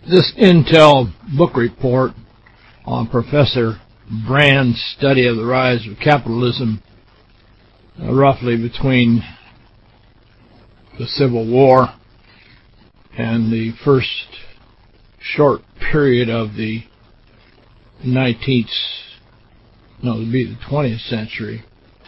This Intel book report on Professor Brand's study of the rise of capitalism roughly between the Civil War and the first short period of the 20th century.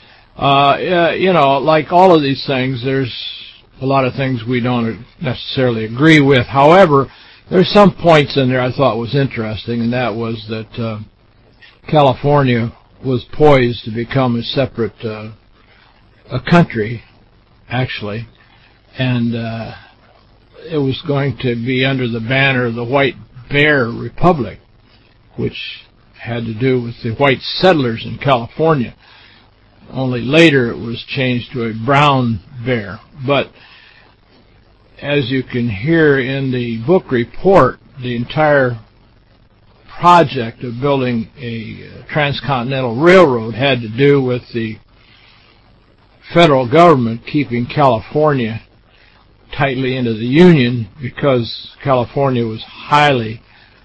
Like all of these things, there's a lot of things we don't necessarily agree with. However, there's some points in there I thought was interesting, and that was that California was poised to become a separate a country, actually, and it was going to be under the banner of the White Bear Republic, which had to do with the white settlers in California. Only later it was changed to a brown bear. But as you can hear in the book report, the entire project of building a transcontinental railroad had to do with the federal government keeping California tightly into the Union, because California was highly,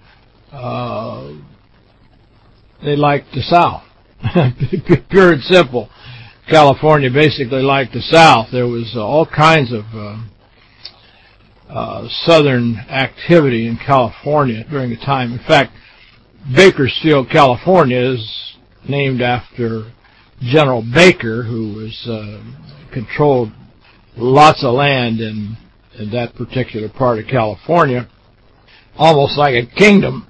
they liked the South. Pure and simple. California basically liked the South. There was all kinds of southern activity in California during the time. In fact, Bakersfield, California is named after General Baker, who was controlled lots of land in that particular part of California, almost like a kingdom.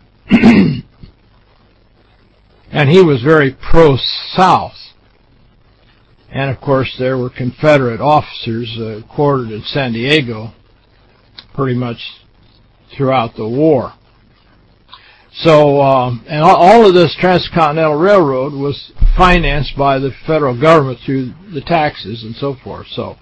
And he was very pro-South. And, of course, there were Confederate officers quartered in San Diego pretty much throughout the war. So, and all of this transcontinental railroad was financed by the federal government through the taxes and so forth. So,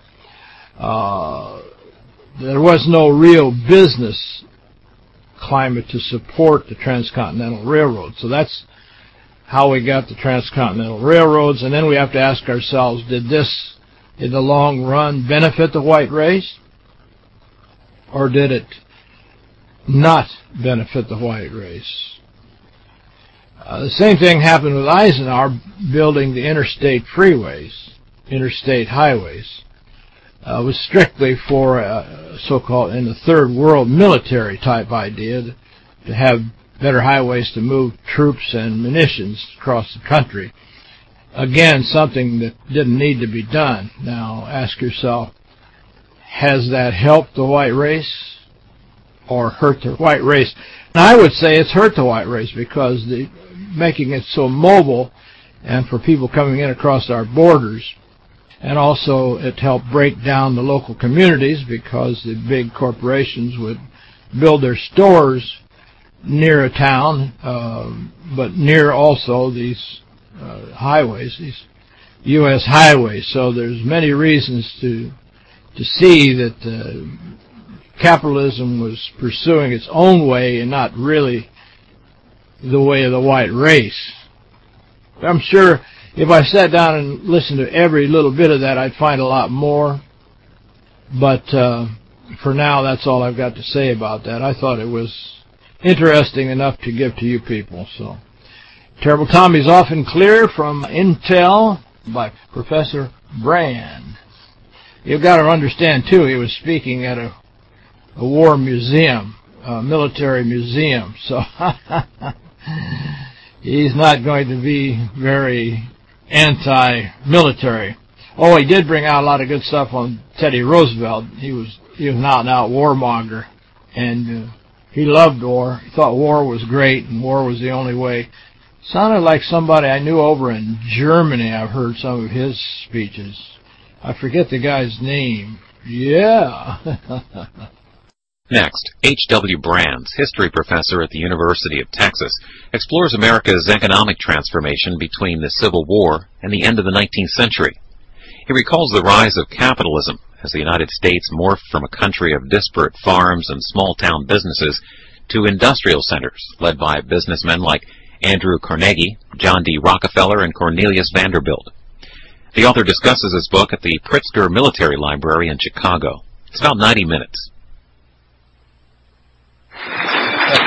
there was no real business climate to support the transcontinental railroad. So that's how we got the transcontinental railroads. And then we have to ask ourselves, did this, in the long run, benefit the white race? Or did it not benefit the white race? The same thing happened with Eisenhower building the interstate freeways, interstate highways. It was strictly for so-called, in the third world, military type idea to have better highways to move troops and munitions across the country. Again, something that didn't need to be done. Now, ask yourself, has that helped the white race or hurt the white race? Now, I would say it's hurt the white race, because making it so mobile and for people coming in across our borders, and also it helped break down the local communities, because the big corporations would build their stores near a town, but near also these highways, these U.S. highways. So there's many reasons to see that capitalism was pursuing its own way and not really the way of the white race. I'm sure if I sat down and listened to every little bit of that, I'd find a lot more. But for now, that's all I've got to say about that. I thought it was interesting enough to give to you people. So, Terrible Tommy's Off and Clear from Intel by Professor Brand. You've got to understand, too, he was speaking at a war museum, a military museum. So, he's not going to be very anti-military. Oh, he did bring out a lot of good stuff on Teddy Roosevelt. He was an out-and-out warmonger, and he loved war. He thought war was great, and war was the only way. Sounded like somebody I knew over in Germany. I've heard some of his speeches. I forget the guy's name. Yeah. Next, H.W. Brands, history professor at the University of Texas, explores America's economic transformation between the Civil War and the end of the 19th century. He recalls the rise of capitalism as the United States morphed from a country of disparate farms and small-town businesses to industrial centers led by businessmen like Andrew Carnegie, John D. Rockefeller, and Cornelius Vanderbilt. The author discusses his book at the Pritzker Military Library in Chicago. It's about 90 minutes.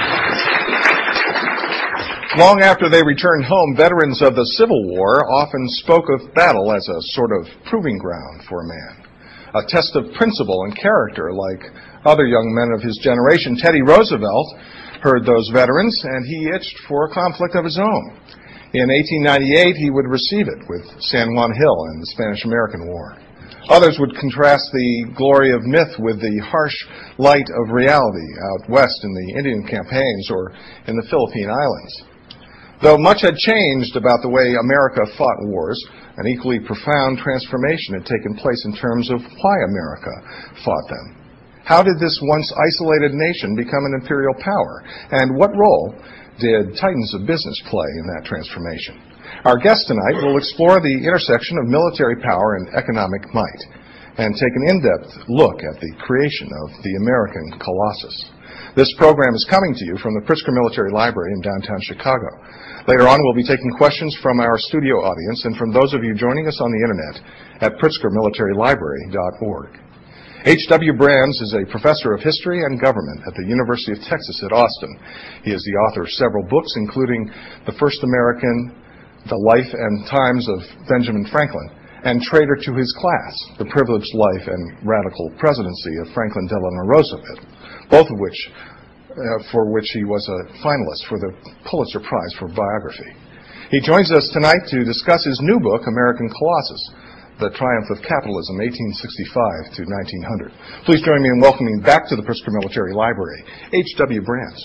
Long after they returned home, veterans of the Civil War often spoke of battle as a sort of proving ground for a man, a test of principle and character. Like other young men of his generation, Teddy Roosevelt heard those veterans, and he itched for a conflict of his own. In 1898, he would receive it with San Juan Hill and the Spanish-American War. Others would contrast the glory of myth with the harsh light of reality out west in the Indian campaigns or in the Philippine Islands. Though much had changed about the way America fought wars, an equally profound transformation had taken place in terms of why America fought them. How did this once isolated nation become an imperial power? And what role did titans of business play in that transformation? Our guest tonight will explore the intersection of military power and economic might and take an in-depth look at the creation of the American Colossus. This program is coming to you from the Pritzker Military Library in downtown Chicago. Later on, we'll be taking questions from our studio audience and from those of you joining us on the internet at pritzkermilitarylibrary.org. H.W. Brands is a professor of history and government at the University of Texas at Austin. He is the author of several books, including The First American, The Life and Times of Benjamin Franklin, and Traitor to His Class, The Privileged Life and Radical Presidency of Franklin Delano Roosevelt, both of which, for which he was a finalist for the Pulitzer Prize for biography. He joins us tonight to discuss his new book, American Colossus, The Triumph of Capitalism, 1865 to 1900. Please join me in welcoming back to the Pritzker Military Library, H.W. Brands.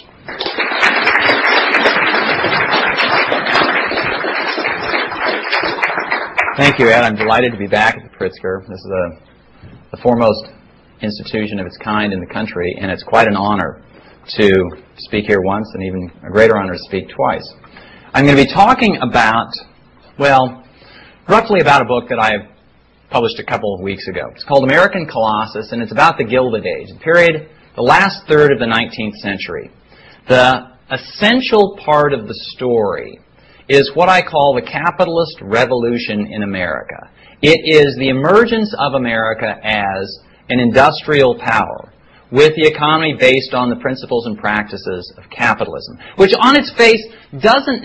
Thank you, Ed. I'm delighted to be back at the Pritzker. This is the foremost institution of its kind in the country, and it's quite an honor to speak here once, and even a greater honor to speak twice. I'm going to be talking about, well, roughly about a book that I published a couple of weeks ago. It's called American Colossus, and it's about the Gilded Age, the period, the last third of the 19th century. The essential part of the story is what I call the capitalist revolution in America. It is the emergence of America as an industrial power with the economy based on the principles and practices of capitalism, which on its face doesn't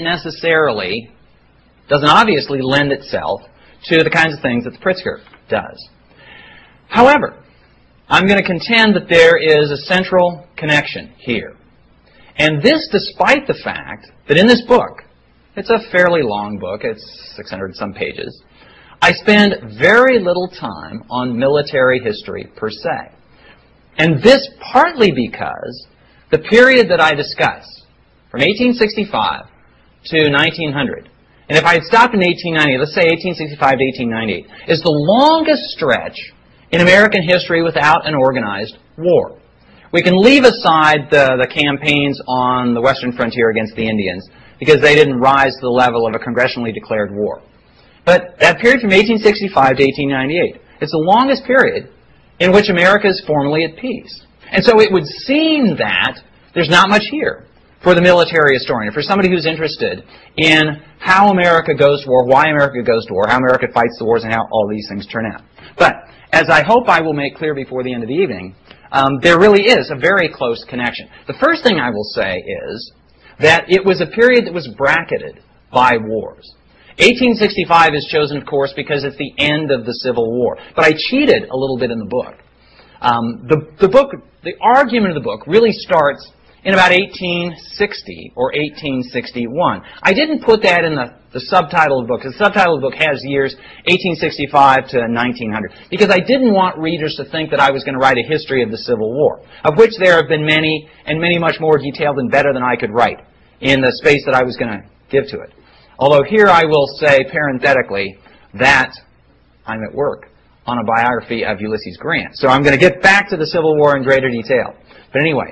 obviously lend itself to the kinds of things that the Pritzker does. However, I'm going to contend that there is a central connection here. And this despite the fact that in this book, it's a fairly long book, it's 600 some pages, I spend very little time on military history per se. And this partly because the period that I discuss, from 1865 to 1900, and if I had stopped in 1890, let's say 1865 to 1898, is the longest stretch in American history without an organized war. We can leave aside the campaigns on the western frontier against the Indians because they didn't rise to the level of a congressionally declared war. But that period from 1865 to 1898, it's the longest period in which America is formally at peace. And so it would seem that there's not much here for the military historian, for somebody who's interested in how America goes to war, why America goes to war, how America fights the wars, and how all these things turn out. But as I hope I will make clear before the end of the evening, there really is a very close connection. The first thing I will say is that it was a period that was bracketed by wars. 1865 is chosen, of course, because it's the end of the Civil War. But I cheated a little bit in the book. The argument of the book really starts in about 1860 or 1861. I didn't put that in the subtitle of the book. The subtitle of the book has years 1865 to 1900 because I didn't want readers to think that I was going to write a history of the Civil War, of which there have been many, and many much more detailed and better than I could write in the space that I was going to give to it. Although here I will say parenthetically that I'm at work on a biography of Ulysses Grant. So I'm going to get back to the Civil War in greater detail. But anyway,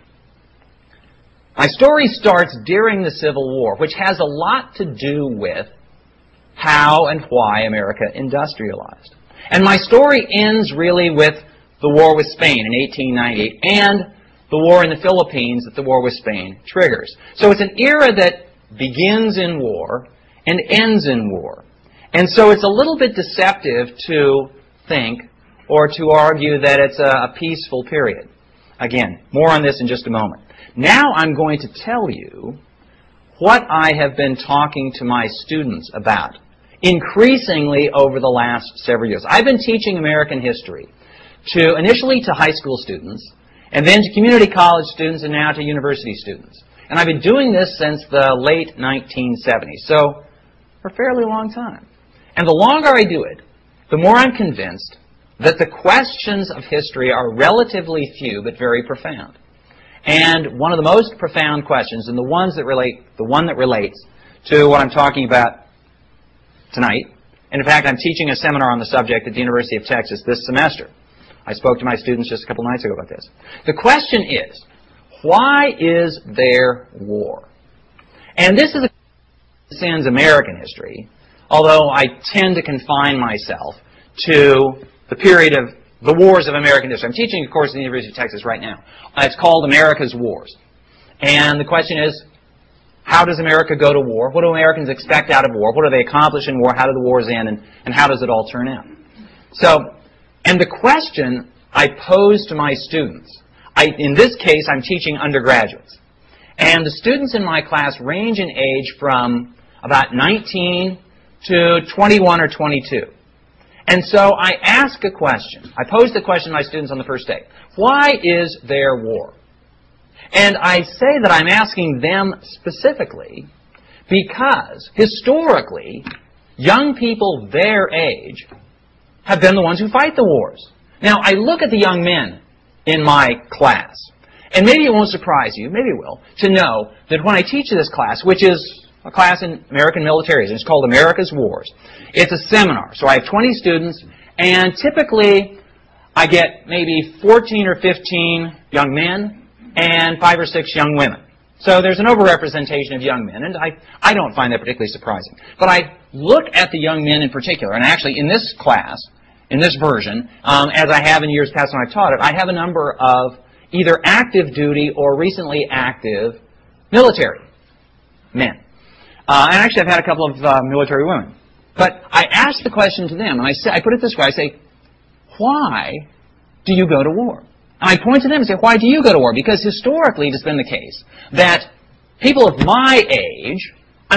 my story starts during the Civil War, which has a lot to do with how and why America industrialized. And my story ends really with the war with Spain in 1898 and the war in the Philippines that the war with Spain triggers. So it's an era that begins in war and ends in war. And so it's a little bit deceptive to think or to argue that it's a peaceful period. Again, more on this in just a moment. Now I'm going to tell you what I have been talking to my students about increasingly over the last several years. I've been teaching American history initially to high school students, and then to community college students, and now to university students. And I've been doing this since the late 1970s, so for a fairly long time. And the longer I do it, the more I'm convinced that the questions of history are relatively few but very profound. And one of the most profound questions, and the one that relates to what I'm talking about tonight, and in fact I'm teaching a seminar on the subject at the University of Texas this semester. I spoke to my students just a couple nights ago about this. The question is, why is there war? And this is a transcends American history, although I tend to confine myself to the period of the wars of American history. I'm teaching a course at the University of Texas right now. It's called America's Wars. And the question is, how does America go to war? What do Americans expect out of war? What do they accomplish in war? How do the wars end? And how does it all turn out? And the question I pose to my students, in this case I'm teaching undergraduates, and the students in my class range in age from about 19 to 21 or 22. And so I ask a question. I pose the question to my students on the first day. Why is there war? And I say that I'm asking them specifically because historically, young people their age have been the ones who fight the wars. Now, I look at the young men in my class, and maybe it won't surprise you, maybe it will, to know that when I teach this class, which is a class in American militarism, it's called America's Wars. It's a seminar, so I have 20 students, and typically I get maybe 14 or 15 young men and 5 or 6 young women. So there's an overrepresentation of young men, and I don't find that particularly surprising. But I look at the young men in particular, and actually in this class, in this version, as I have in years past when I've taught it, I have a number of either active duty or recently active military men. And actually I've had a couple of military women. But I ask the question to them, and I put it this way, I say, why do you go to war? And I point to them and say, why do you go to war? Because historically it has been the case that people of my age,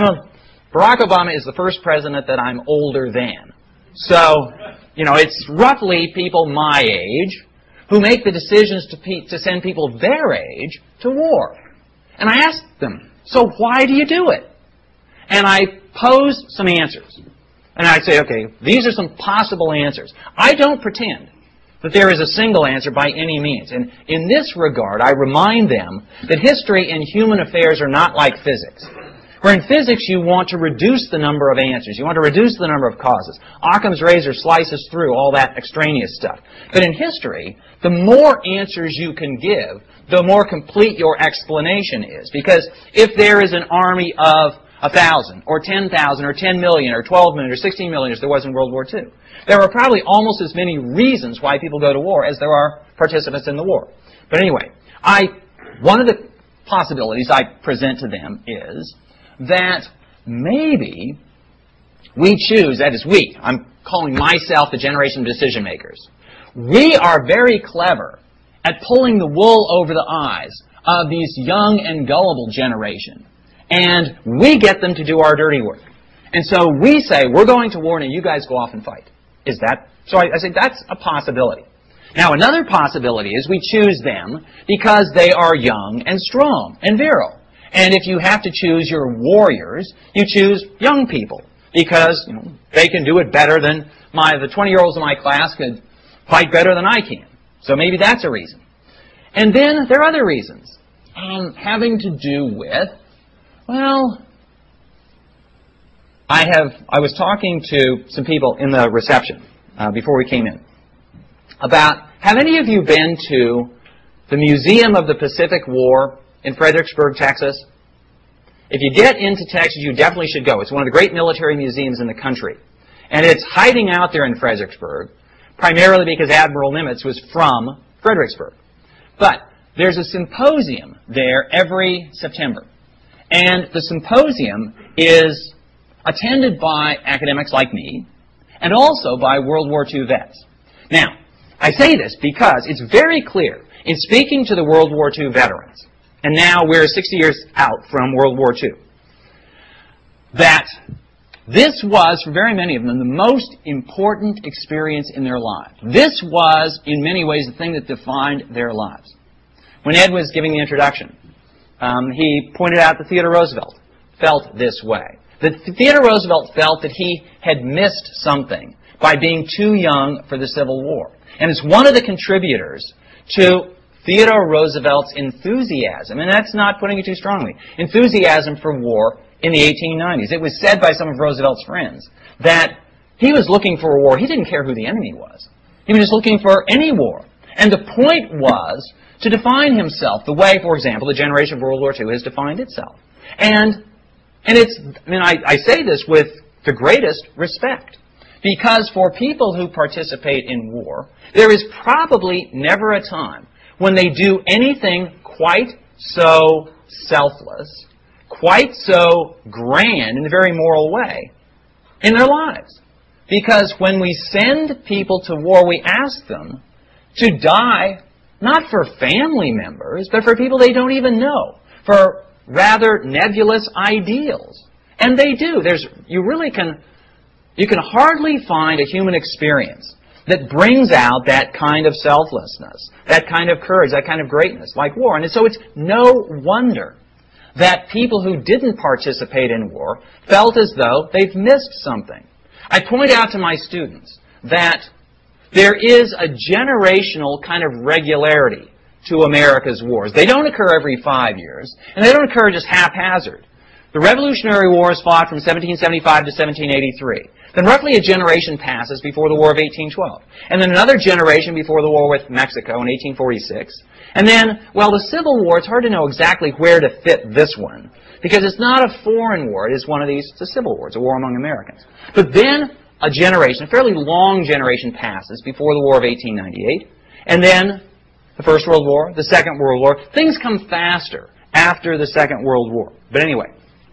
Barack Obama is the first president that I'm older than. So, it's roughly people my age who make the decisions to send people their age to war. And I ask them, so why do you do it? And I pose some answers. And I say, okay, these are some possible answers. I don't pretend that there is a single answer by any means. And in this regard, I remind them that history and human affairs are not like physics. Where in physics, you want to reduce the number of answers. You want to reduce the number of causes. Occam's razor slices through all that extraneous stuff. But in history, the more answers you can give, the more complete your explanation is. Because if there is an army of 1,000, or 10,000, or 10 million, or 12 million, or 16 million as there was in World War II, there are probably almost as many reasons why people go to war as there are participants in the war. But anyway, one of the possibilities I present to them is that maybe we choose, that is we, I'm calling myself the generation of decision makers. We are very clever at pulling the wool over the eyes of these young and gullible generation. And we get them to do our dirty work. And so we say, we're going to war and you guys go off and fight. So I say that's a possibility. Now another possibility is we choose them because they are young and strong and virile. And if you have to choose your warriors, you choose young people because they can do it better than the 20-year-olds in my class could fight better than I can. So maybe that's a reason. And then there are other reasons having to do with, I was talking to some people in the reception before we came in about, have any of you been to the Museum of the Pacific War in Fredericksburg, Texas? If you get into Texas, you definitely should go. It's one of the great military museums in the country. And it's hiding out there in Fredericksburg, primarily because Admiral Nimitz was from Fredericksburg. But there's a symposium there every September. And the symposium is attended by academics like me, and also by World War II vets. Now, I say this because it's very clear in speaking to the World War II veterans, and now we're 60 years out from World War II, that this was, for very many of them, the most important experience in their lives. This was, in many ways, the thing that defined their lives. When Ed was giving the introduction, he pointed out that Theodore Roosevelt felt this way. That Theodore Roosevelt felt that he had missed something by being too young for the Civil War. And it's one of the contributors to Theodore Roosevelt's enthusiasm, and that's not putting it too strongly, enthusiasm for war in the 1890s. It was said by some of Roosevelt's friends that he was looking for a war. He didn't care who the enemy was. He was just looking for any war. And the point was to define himself the way, for example, the generation of World War II has defined itself. And it's, I say this with the greatest respect. Because for people who participate in war, there is probably never a time when they do anything quite so selfless, quite so grand in a very moral way in their lives. Because when we send people to war, we ask them to die not for family members, but for people they don't even know, for rather nebulous ideals. And they do. You can hardly find a human experience that brings out that kind of selflessness, that kind of courage, that kind of greatness, like war. And so it's no wonder that people who didn't participate in war felt as though they've missed something. I point out to my students that there is a generational kind of regularity to America's wars. They don't occur every 5 years, and they don't occur just haphazard. The Revolutionary Wars fought from 1775 to 1783. Then roughly a generation passes before the War of 1812. And then another generation before the war with Mexico in 1846. And then, well, the Civil War, it's hard to know exactly where to fit this one. Because it's not a foreign war. It is one of these, it's a civil war. It's a war among Americans. But then a generation, a fairly long generation passes before the War of 1898. And then the First World War, the Second World War. Things come faster after the Second World War. But anyway.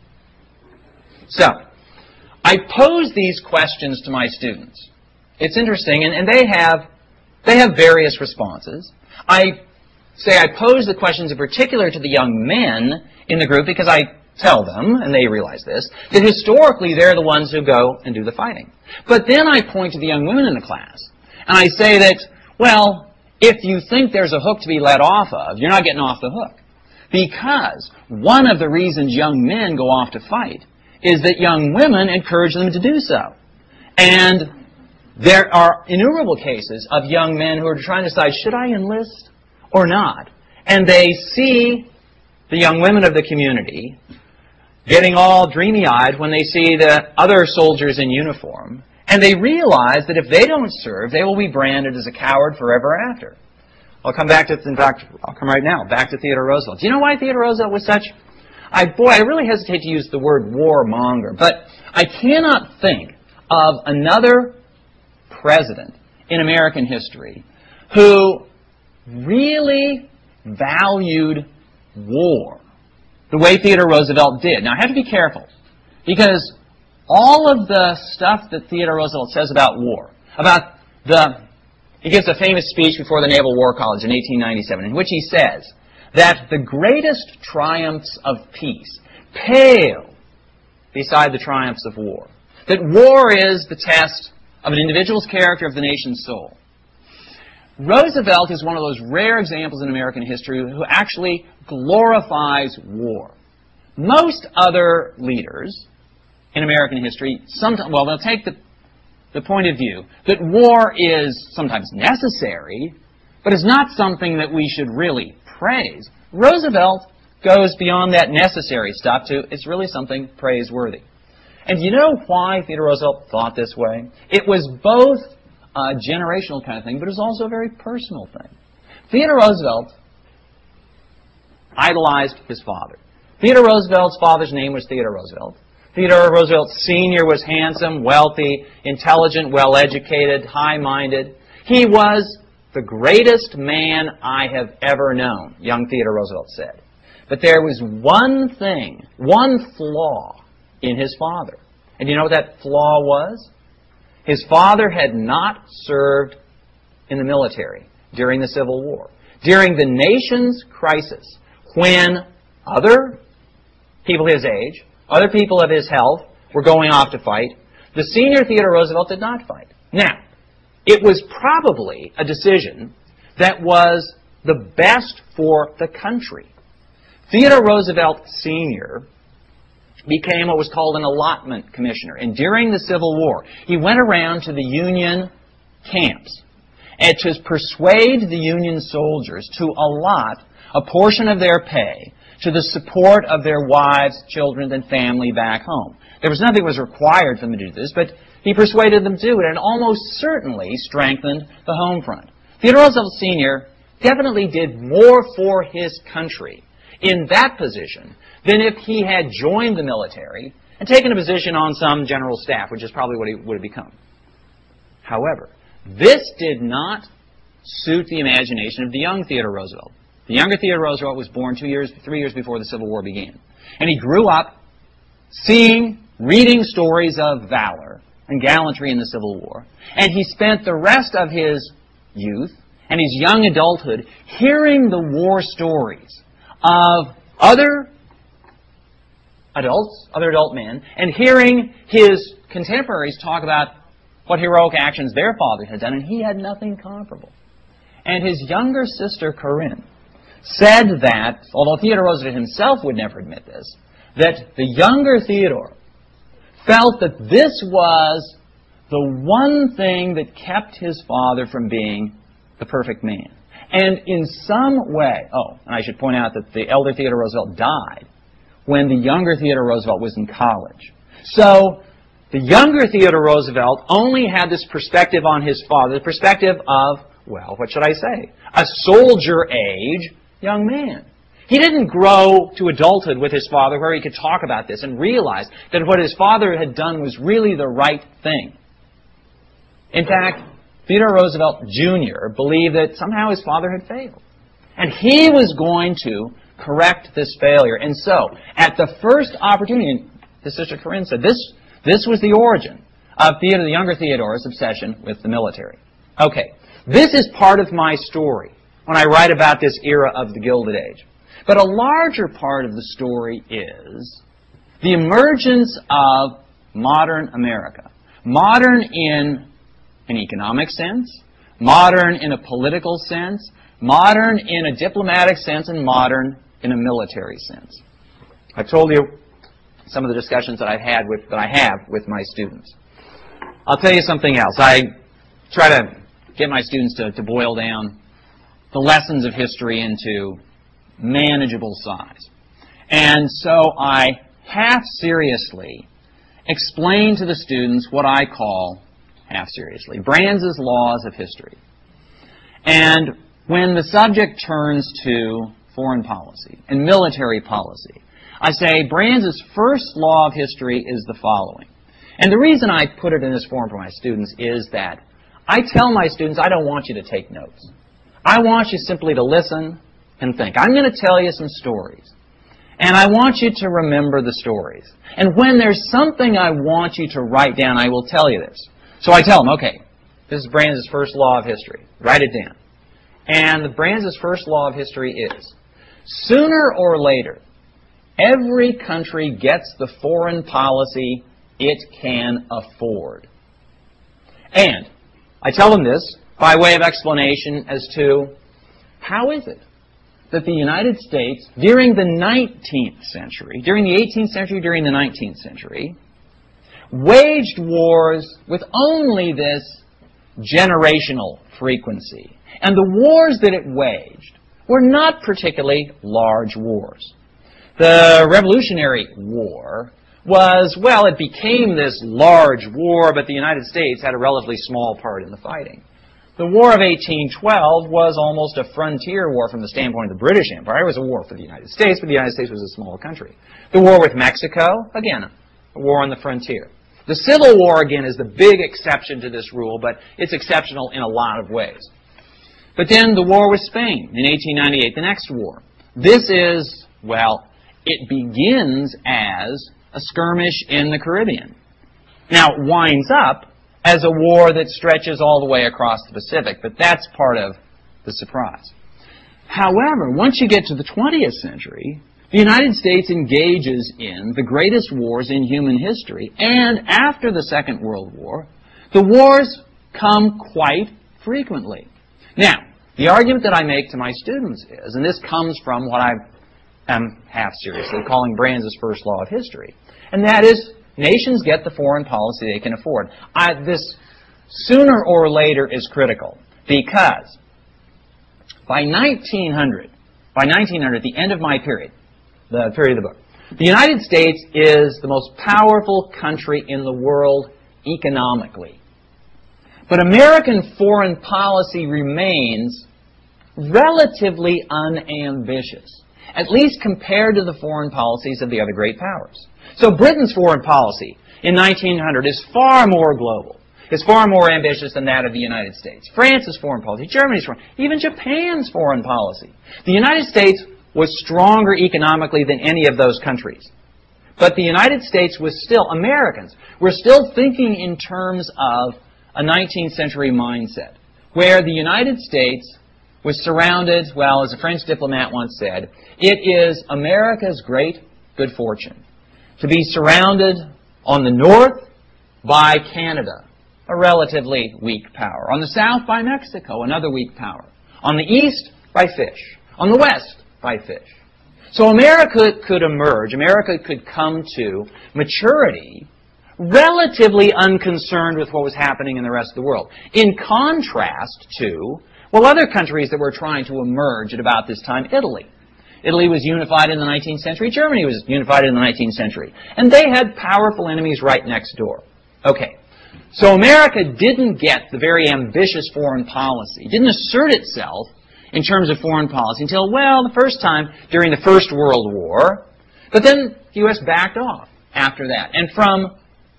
So, I pose these questions to my students. It's interesting, and they have various responses. I pose the questions in particular to the young men in the group because I tell them, and they realize this, that historically they're the ones who go and do the fighting. But then I point to the young women in the class, and I say that, well, if you think there's a hook to be let off of, you're not getting off the hook. Because one of the reasons young men go off to fight is that young women encourage them to do so. And there are innumerable cases of young men who are trying to decide, should I enlist or not? And they see the young women of the community getting all dreamy-eyed when they see the other soldiers in uniform, and they realize that if they don't serve, they will be branded as a coward forever after. I'll come right now, back to Theodore Roosevelt. Do you know why Theodore Roosevelt was such... I really hesitate to use the word warmonger, but I cannot think of another president in American history who really valued war the way Theodore Roosevelt did. Now, I have to be careful, because all of the stuff that Theodore Roosevelt says about war, he gives a famous speech before the Naval War College in 1897, in which he says that the greatest triumphs of peace pale beside the triumphs of war. That war is the test of an individual's character, of the nation's soul. Roosevelt is one of those rare examples in American history who actually glorifies war. Most other leaders in American history, they'll take the point of view that war is sometimes necessary, but is not something that we should really praise. Roosevelt goes beyond that necessary stuff to it's really something praiseworthy. And you know why Theodore Roosevelt thought this way? It was both a generational kind of thing, but it was also a very personal thing. Theodore Roosevelt idolized his father. Theodore Roosevelt's father's name was Theodore Roosevelt. Theodore Roosevelt Sr. was handsome, wealthy, intelligent, well-educated, high-minded. He was the greatest man I have ever known, young Theodore Roosevelt said. But there was one thing, one flaw in his father. And you know what that flaw was? His father had not served in the military during the Civil War. During the nation's crisis, when other people his age Other people of his health were going off to fight. The senior Theodore Roosevelt did not fight. Now, it was probably a decision that was the best for the country. Theodore Roosevelt Sr. became what was called an allotment commissioner. And during the Civil War, he went around to the Union camps and to persuade the Union soldiers to allot a portion of their pay to the support of their wives, children, and family back home. There was nothing that was required for them to do this, but he persuaded them to do it, and almost certainly strengthened the home front. Theodore Roosevelt Sr. definitely did more for his country in that position than if he had joined the military and taken a position on some general staff, which is probably what he would have become. However, this did not suit the imagination of the young Theodore Roosevelt. The younger Theodore Roosevelt was born 3 years before the Civil War began. And he grew up reading stories of valor and gallantry in the Civil War. And he spent the rest of his youth and his young adulthood hearing the war stories of other adult men, and hearing his contemporaries talk about what heroic actions their father had done, and he had nothing comparable. And his younger sister, Corinne, said that, although Theodore Roosevelt himself would never admit this, that the younger Theodore felt that this was the one thing that kept his father from being the perfect man. And in some way, and I should point out that the elder Theodore Roosevelt died when the younger Theodore Roosevelt was in college. So the younger Theodore Roosevelt only had this perspective on his father, the perspective of, well, what should I say, a soldier-age young man. He didn't grow to adulthood with his father where he could talk about this and realize that what his father had done was really the right thing. In fact, Theodore Roosevelt Jr. believed that somehow his father had failed. And he was going to correct this failure. And so, at the first opportunity, his sister Corinne said, this was the origin of the younger Theodore's obsession with the military. Okay, this is part of my story when I write about this era of the Gilded Age. But a larger part of the story is the emergence of modern America. Modern in an economic sense, modern in a political sense, modern in a diplomatic sense, and modern in a military sense. I've told you some of the discussions that I have with my students. I'll tell you something else. I try to get my students to boil down the lessons of history into manageable size. And so I half-seriously explain to the students what I call, half-seriously, Brands' Laws of History. And when the subject turns to foreign policy and military policy, I say Brands' first law of history is the following. And the reason I put it in this form for my students is that I tell my students I don't want you to take notes. I want you simply to listen and think. I'm going to tell you some stories. And I want you to remember the stories. And when there's something I want you to write down, I will tell you this. So I tell them, okay, this is Brands' first law of history. Write it down. And the Brands' first law of history is, sooner or later, every country gets the foreign policy it can afford. And I tell them this by way of explanation as to how is it that the United States, during the 19th century, during the 18th century, during the 19th century, waged wars with only this generational frequency. And the wars that it waged were not particularly large wars. The Revolutionary War was, well, it became this large war, but the United States had a relatively small part in the fighting. The War of 1812 was almost a frontier war from the standpoint of the British Empire. It was a war for the United States, but the United States was a small country. The war with Mexico, again, a war on the frontier. The Civil War, again, is the big exception to this rule, but it's exceptional in a lot of ways. But then the war with Spain in 1898, the next war. This is, well, it begins as a skirmish in the Caribbean. Now, it winds up as a war that stretches all the way across the Pacific, but that's part of the surprise. However, once you get to the 20th century, the United States engages in the greatest wars in human history, and after the Second World War, the wars come quite frequently. Now, the argument that I make to my students is, and this comes from what I am half seriously calling Brands' first law of history, and that is nations get the foreign policy they can afford. This sooner or later is critical because by 1900, the end of my period, the period of the book, the United States is the most powerful country in the world economically. But American foreign policy remains relatively unambitious, at least compared to the foreign policies of the other great powers. So Britain's foreign policy in 1900 is far more global. It's far more ambitious than that of the United States. France's foreign policy, Germany's foreign, even Japan's foreign policy. The United States was stronger economically than any of those countries. But the United States was still, Americans were still thinking in terms of a 19th century mindset, where the United States was surrounded, well, as a French diplomat once said, it is America's great good fortune to be surrounded on the north by Canada, a relatively weak power. On the south by Mexico, another weak power. On the east by fish. On the west by fish. So America could emerge, America could come to maturity relatively unconcerned with what was happening in the rest of the world. In contrast to, well, other countries that were trying to emerge at about this time, Italy. Italy was unified in the 19th century. Germany was unified in the 19th century. And they had powerful enemies right next door. Okay. So America didn't get the very ambitious foreign policy, didn't assert itself in terms of foreign policy until, well, the first time during the First World War. But then the U.S. backed off after that. And from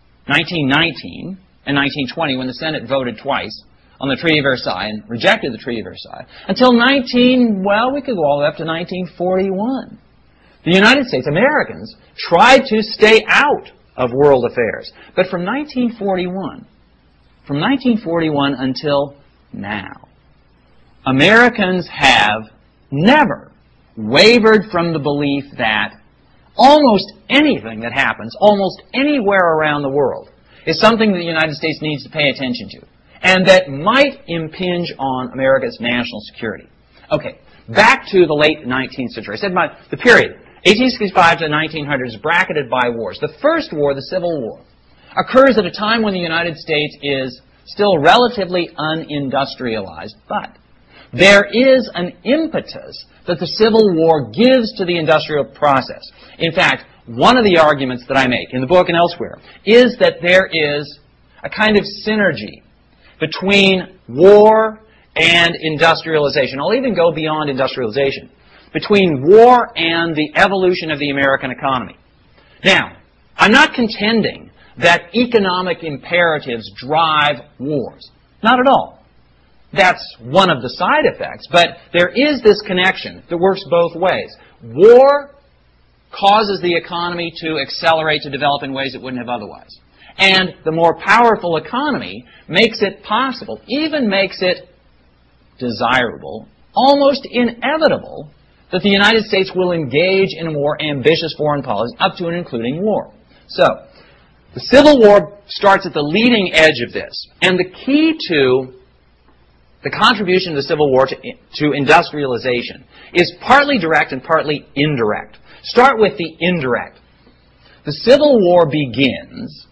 1919 and 1920, when the Senate voted twice on the Treaty of Versailles and rejected the Treaty of Versailles, until we could go all the way up to 1941. The United States, Americans, tried to stay out of world affairs. But from 1941 until now, Americans have never wavered from the belief that almost anything that happens almost anywhere around the world is something that the United States needs to pay attention to, and that might impinge on America's national security. Okay, back to the late 19th century. I said the period, 1865 to 1900, is bracketed by wars. The first war, the Civil War, occurs at a time when the United States is still relatively unindustrialized, but there is an impetus that the Civil War gives to the industrial process. In fact, one of the arguments that I make in the book and elsewhere is that there is a kind of synergy between war and industrialization. I'll even go beyond industrialization. Between war and the evolution of the American economy. Now, I'm not contending that economic imperatives drive wars. Not at all. That's one of the side effects, but there is this connection that works both ways. War causes the economy to accelerate, to develop in ways it wouldn't have otherwise. And the more powerful economy makes it possible, even makes it desirable, almost inevitable, that the United States will engage in a more ambitious foreign policy, up to and including war. So, the Civil War starts at the leading edge of this. And the key to the contribution of the Civil War to industrialization is partly direct and partly indirect. Start with the indirect. The Civil War begins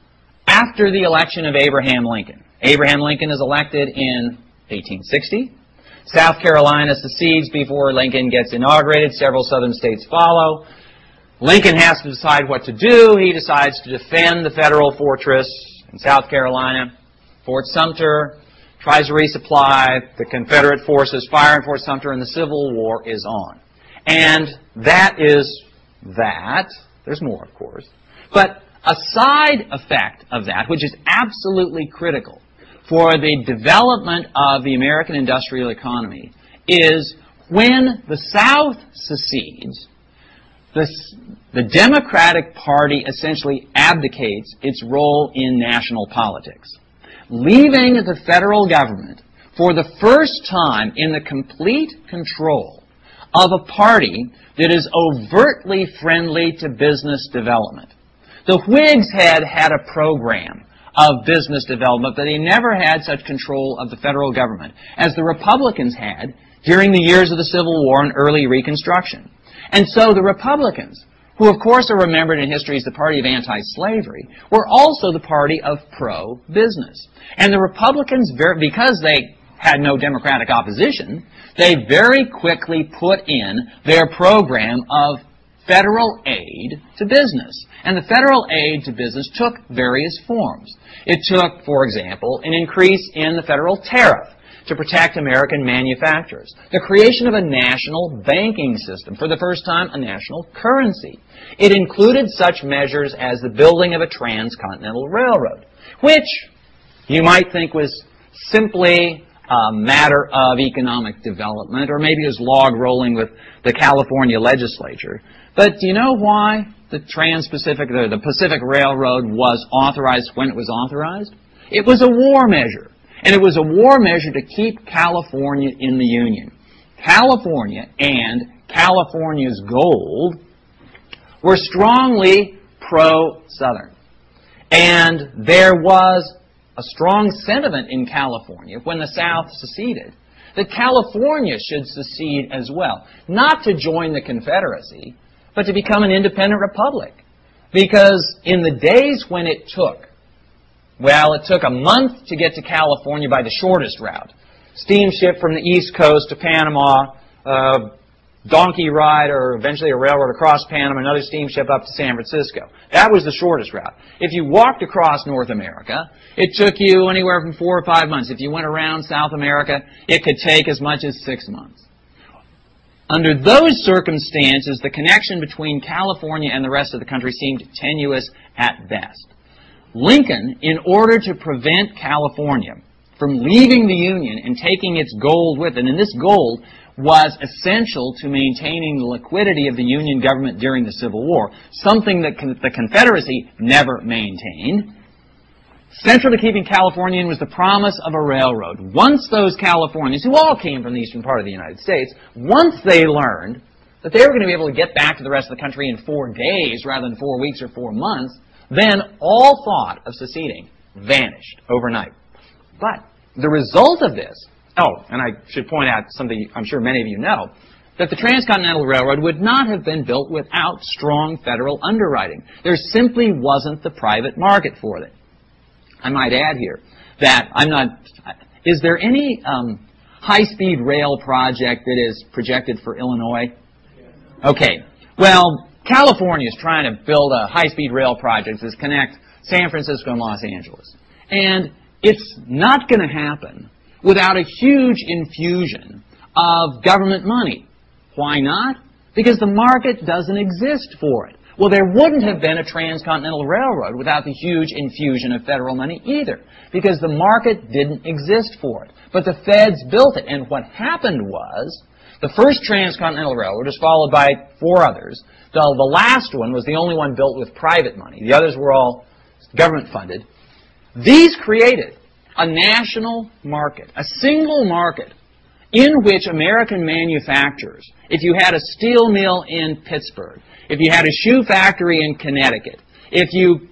after the election of Abraham Lincoln. Abraham Lincoln is elected in 1860. South Carolina secedes before Lincoln gets inaugurated. Several southern states follow. Lincoln has to decide what to do. He decides to defend the federal fortress in South Carolina. Fort Sumter tries to resupply. The Confederate forces fire in Fort Sumter, and the Civil War is on. And that is that. There's more, of course. But a side effect of that, which is absolutely critical for the development of the American industrial economy, is when the South secedes, the Democratic Party essentially abdicates its role in national politics, leaving the federal government for the first time in the complete control of a party that is overtly friendly to business development. The Whigs had a program of business development, but they never had such control of the federal government as the Republicans had during the years of the Civil War and early Reconstruction. And so the Republicans, who of course are remembered in history as the party of anti-slavery, were also the party of pro-business. And the Republicans, because they had no Democratic opposition, they very quickly put in their program of federal aid to business. And the federal aid to business took various forms. It took, for example, an increase in the federal tariff to protect American manufacturers, the creation of a national banking system, for the first time a national currency. It included such measures as the building of a transcontinental railroad, which you might think was simply a matter of economic development, or maybe it was log rolling with the California legislature. But do you know why the the Pacific Railroad was authorized when it was authorized? It was a war measure. And it was a war measure to keep California in the Union. California and California's gold were strongly pro-Southern. And there was a strong sentiment in California when the South seceded that California should secede as well. Not to join the Confederacy, but to become an independent republic. Because in the days when it took a month to get to California by the shortest route. Steamship from the East Coast to Panama, donkey ride, or eventually a railroad across Panama, another steamship up to San Francisco. That was the shortest route. If you walked across North America, it took you anywhere from 4 or 5 months. If you went around South America, it could take as much as 6 months. Under those circumstances, the connection between California and the rest of the country seemed tenuous at best. Lincoln, in order to prevent California from leaving the Union and taking its gold with it, and this gold was essential to maintaining the liquidity of the Union government during the Civil War, something that the Confederacy never maintained. Central to keeping California in was the promise of a railroad. Once those Californians, who all came from the eastern part of the United States, once they learned that they were going to be able to get back to the rest of the country in 4 days rather than 4 weeks or 4 months, then all thought of seceding vanished overnight. But the result of this, and I should point out something I'm sure many of you know, that the Transcontinental Railroad would not have been built without strong federal underwriting. There simply wasn't the private market for it. I might add here that is there any high-speed rail project that is projected for Illinois? Okay. Well, California is trying to build a high-speed rail project that connect San Francisco and Los Angeles. And it's not going to happen without a huge infusion of government money. Why not? Because the market doesn't exist for it. Well, there wouldn't have been a transcontinental railroad without the huge infusion of federal money either, because the market didn't exist for it. But the feds built it, and what happened was the first transcontinental railroad was followed by 4 others. The last one was the only one built with private money. The others were all government-funded. These created a national market, a single market, in which American manufacturers, if you had a steel mill in Pittsburgh, if you had a shoe factory in Connecticut, if you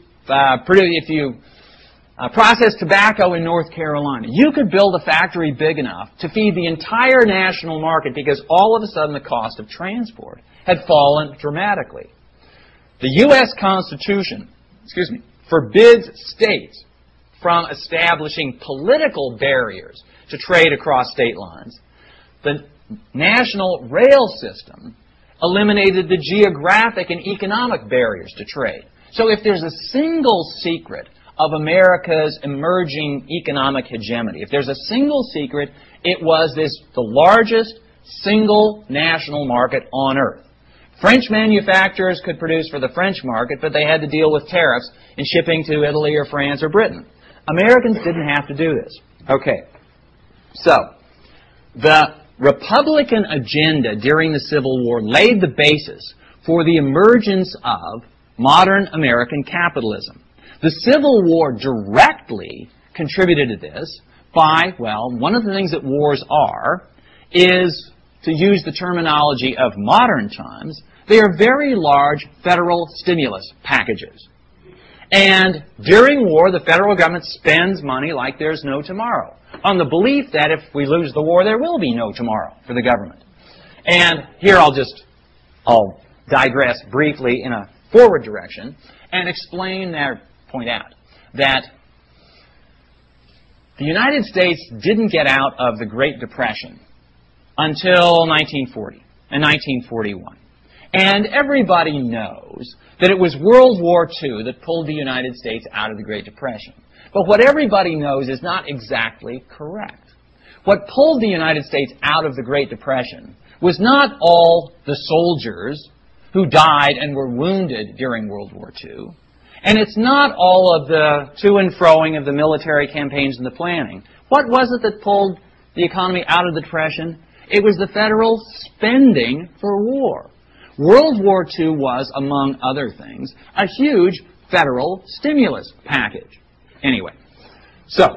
processed tobacco in North Carolina, you could build a factory big enough to feed the entire national market, because all of a sudden the cost of transport had fallen dramatically. The U.S. Constitution, forbids states from establishing political barriers to trade across state lines. The national rail system eliminated the geographic and economic barriers to trade. So if there's a single secret of America's emerging economic hegemony, if there's a single secret, it was the largest single national market on earth. French manufacturers could produce for the French market, but they had to deal with tariffs in shipping to Italy or France or Britain. Americans didn't have to do this. Okay. So, the Republican agenda during the Civil War laid the basis for the emergence of modern American capitalism. The Civil War directly contributed to this by, one of the things that wars are is to use the terminology of modern times, they are very large federal stimulus packages. And during war, the federal government spends money like there's no tomorrow, on the belief that if we lose the war, there will be no tomorrow for the government. And here I'll digress briefly in a forward direction and point out that the United States didn't get out of the Great Depression until 1940 and 1941. And everybody knows that it was World War II that pulled the United States out of the Great Depression. But what everybody knows is not exactly correct. What pulled the United States out of the Great Depression was not all the soldiers who died and were wounded during World War II. And it's not all of the to and froing of the military campaigns and the planning. What was it that pulled the economy out of the Depression? It was the federal spending for war. World War II was, among other things, a huge federal stimulus package. Anyway, so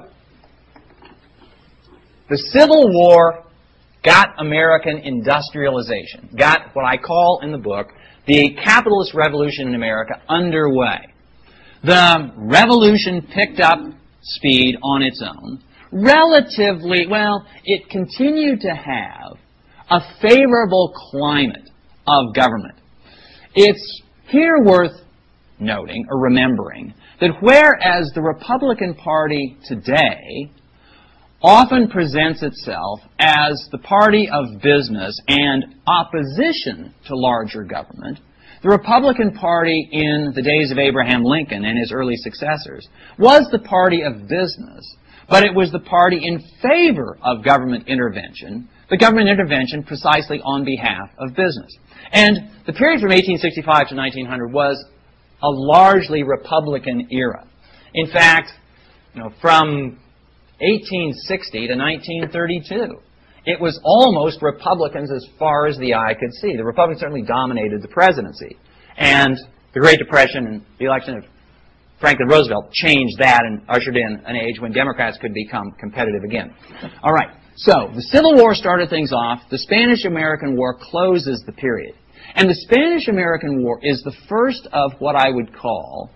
the Civil War got American industrialization, got what I call in the book the capitalist revolution in America underway. The revolution picked up speed on its own. Relatively, it continued to have a favorable climate of government. It's here worth noting or remembering that whereas the Republican Party today often presents itself as the party of business and opposition to larger government, the Republican Party in the days of Abraham Lincoln and his early successors was the party of business, but it was the party in favor of government intervention, the government intervention precisely on behalf of business. And the period from 1865 to 1900 was a largely Republican era. In fact, from 1860 to 1932, it was almost Republicans as far as the eye could see. The Republicans certainly dominated the presidency. And the Great Depression and the election of Franklin Roosevelt changed that and ushered in an age when Democrats could become competitive again. All right. So, the Civil War started things off. The Spanish-American War closes the period. And the Spanish-American War is the first of what I would call,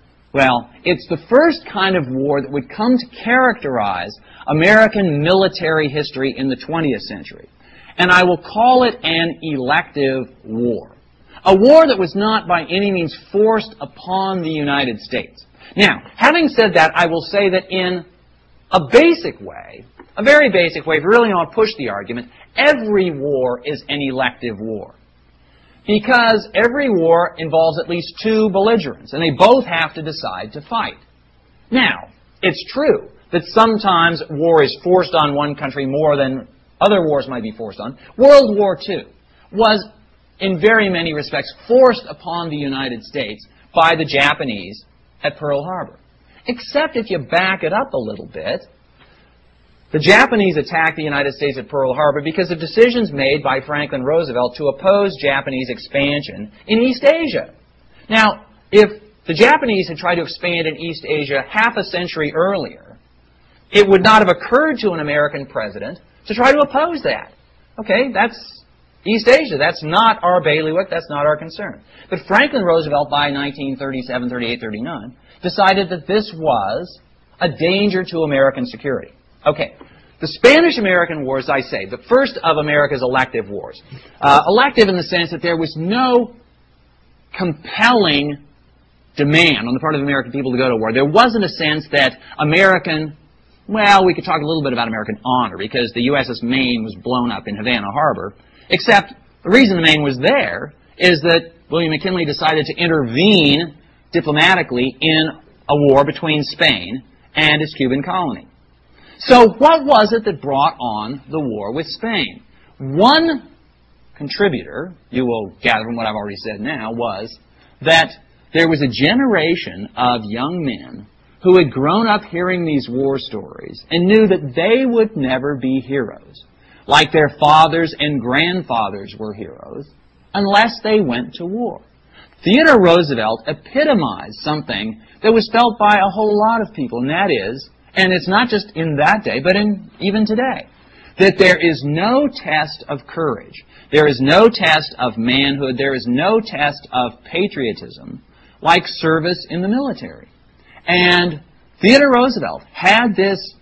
it's the first kind of war that would come to characterize American military history in the 20th century. And I will call it an elective war. A war that was not by any means forced upon the United States. Now, having said that, I will say that in a basic way, a very basic way, if you really want to push the argument, every war is an elective war. Because every war involves at least two belligerents, and they both have to decide to fight. Now, it's true that sometimes war is forced on one country more than other wars might be forced on. World War II was, in very many respects, forced upon the United States by the Japanese at Pearl Harbor. Except if you back it up a little bit, the Japanese attacked the United States at Pearl Harbor because of decisions made by Franklin Roosevelt to oppose Japanese expansion in East Asia. Now, if the Japanese had tried to expand in East Asia half a century earlier, it would not have occurred to an American president to try to oppose that. Okay, that's East Asia. That's not our bailiwick. That's not our concern. But Franklin Roosevelt, by 1937, 38, 39, decided that this was a danger to American security. Okay, the Spanish-American War, as I say, the first of America's elective wars. Elective in the sense that there was no compelling demand on the part of the American people to go to war. There wasn't a sense that we could talk a little bit about American honor because the USS Maine was blown up in Havana Harbor, except the reason the Maine was there is that William McKinley decided to intervene diplomatically in a war between Spain and its Cuban colony. So what was it that brought on the war with Spain? One contributor, you will gather from what I've already said now, was that there was a generation of young men who had grown up hearing these war stories and knew that they would never be heroes, like their fathers and grandfathers were heroes, unless they went to war. Theodore Roosevelt epitomized something that was felt by a whole lot of people, and that is, and it's not just in that day, but even today, that there is no test of courage, there is no test of manhood, there is no test of patriotism like service in the military. And Theodore Roosevelt had this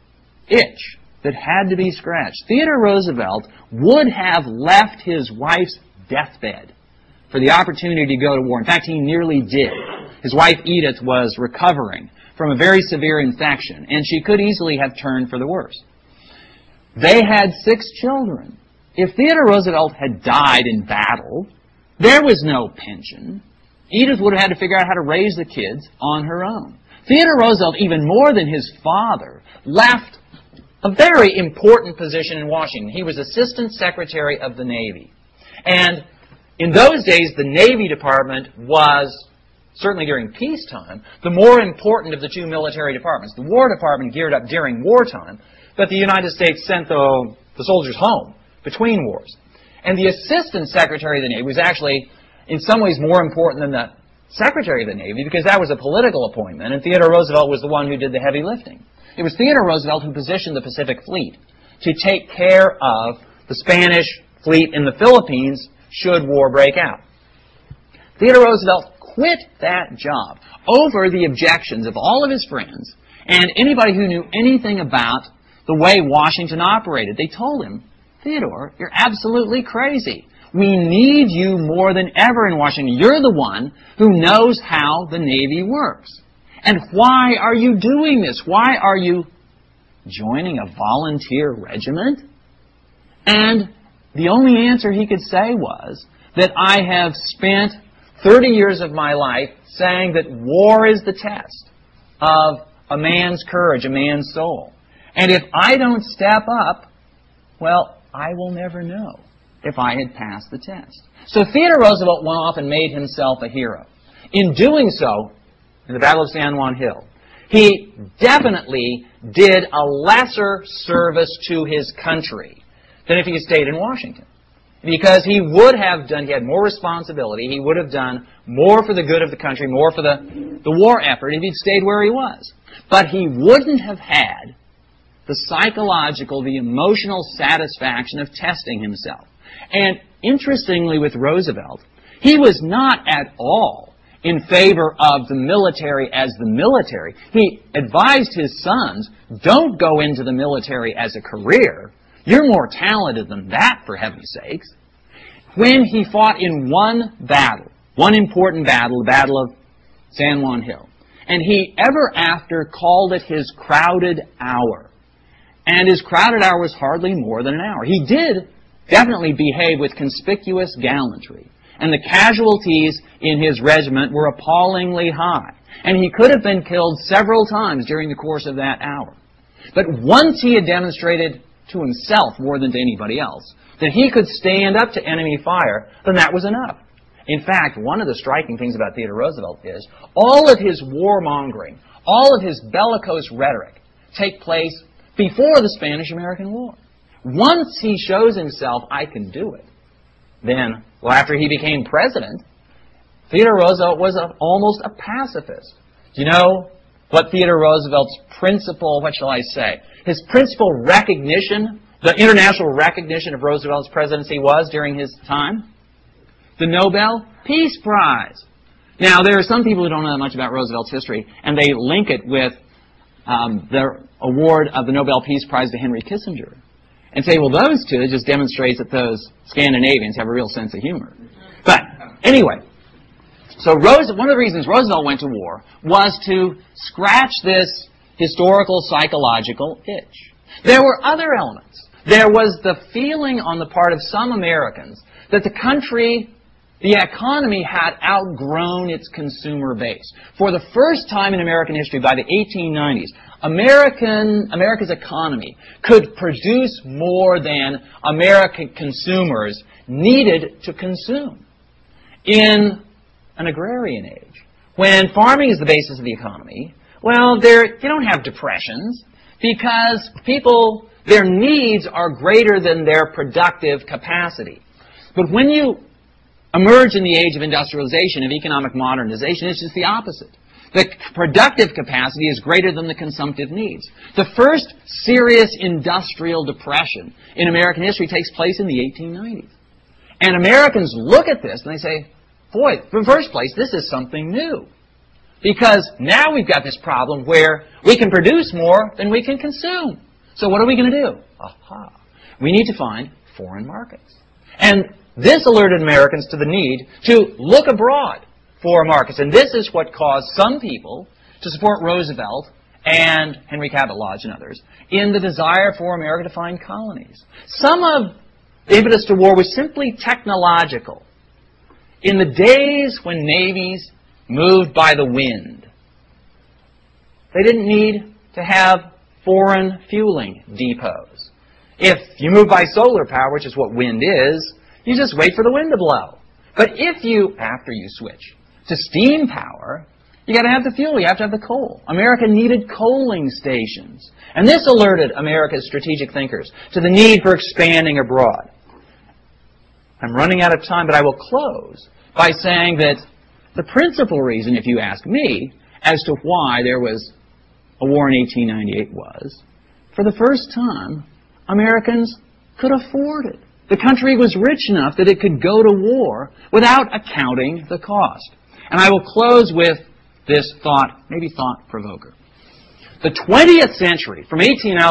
itch that had to be scratched. Theodore Roosevelt would have left his wife's deathbed for the opportunity to go to war. In fact, he nearly did. His wife Edith was recovering from a very severe infection, and she could easily have turned for the worse. They had 6 children. If Theodore Roosevelt had died in battle, there was no pension. Edith would have had to figure out how to raise the kids on her own. Theodore Roosevelt, even more than his father, left a very important position in Washington. He was Assistant Secretary of the Navy. And in those days, the Navy Department was, certainly during peacetime, the more important of the 2 military departments. The War Department geared up during wartime, but the United States sent the soldiers home between wars. And the Assistant Secretary of the Navy was actually, in some ways, more important than the Secretary of the Navy, because that was a political appointment, and Theodore Roosevelt was the one who did the heavy lifting. It was Theodore Roosevelt who positioned the Pacific Fleet to take care of the Spanish fleet in the Philippines should war break out. Theodore Roosevelt quit that job over the objections of all of his friends and anybody who knew anything about the way Washington operated. They told him, Theodore, you're absolutely crazy. We need you more than ever in Washington. You're the one who knows how the Navy works. And why are you doing this? Why are you joining a volunteer regiment? And the only answer he could say was that I have spent 30 years of my life saying that war is the test of a man's courage, a man's soul. And if I don't step up, well, I will never know if I had passed the test. So Theodore Roosevelt went off and made himself a hero. In doing so, in the Battle of San Juan Hill, he definitely did a lesser service to his country than if he had stayed in Washington. Because he had more responsibility, he would have done more for the good of the country, more for the war effort if he'd stayed where he was. But he wouldn't have had the psychological, the emotional satisfaction of testing himself. And interestingly with Roosevelt, he was not at all in favor of the military as the military. He advised his sons, don't go into the military as a career. You're more talented than that, for heaven's sakes. When he fought in one battle, one important battle, the Battle of San Juan Hill, and he ever after called it his crowded hour. And his crowded hour was hardly more than an hour. He did definitely behave with conspicuous gallantry. And the casualties in his regiment were appallingly high. And he could have been killed several times during the course of that hour. But once he had demonstrated to himself more than to anybody else that he could stand up to enemy fire, then that was enough. In fact, one of the striking things about Theodore Roosevelt is all of his warmongering, all of his bellicose rhetoric take place before the Spanish-American War. Once he shows himself, I can do it, then, well, after he became president, Theodore Roosevelt was almost a pacifist. Do you know what Theodore Roosevelt's principal, what shall I say, his principal recognition, the international recognition of Roosevelt's presidency was during his time? The Nobel Peace Prize. Now, there are some people who don't know that much about Roosevelt's history, and they link it with the award of the Nobel Peace Prize to Henry Kissinger. And say, well, those two just demonstrates that those Scandinavians have a real sense of humor. But anyway, so one of the reasons Roosevelt went to war was to scratch this historical psychological itch. There were other elements. There was the feeling on the part of some Americans that the country, the economy had outgrown its consumer base. For the first time in American history, by the 1890s, America's economy could produce more than American consumers needed to consume. In an agrarian age, when farming is the basis of the economy, well, you don't have depressions because people, their needs are greater than their productive capacity. But when you emerge in the age of industrialization, of economic modernization, it's just the opposite. The productive capacity is greater than the consumptive needs. The first serious industrial depression in American history takes place in the 1890s. And Americans look at this and they say, boy, in the first place, this is something new. Because now we've got this problem where we can produce more than we can consume. So what are we going to do? Aha. We need to find foreign markets. And this alerted Americans to the need to look abroad for markets. And this is what caused some people to support Roosevelt and Henry Cabot Lodge and others in the desire for America to find colonies. Some of the impetus to war was simply technological. In the days when navies moved by the wind, they didn't need to have foreign fueling depots. If you move by solar power, which is what wind is, you just wait for the wind to blow. But if you, after you switch to steam power, you got to have the fuel, you have to have the coal. America needed coaling stations. And this alerted America's strategic thinkers to the need for expanding abroad. I'm running out of time, but I will close by saying that the principal reason, if you ask me, as to why there was a war in 1898 was, for the first time, Americans could afford it. The country was rich enough that it could go to war without accounting the cost. And I will close with this thought, maybe thought provoker. The 20th century, from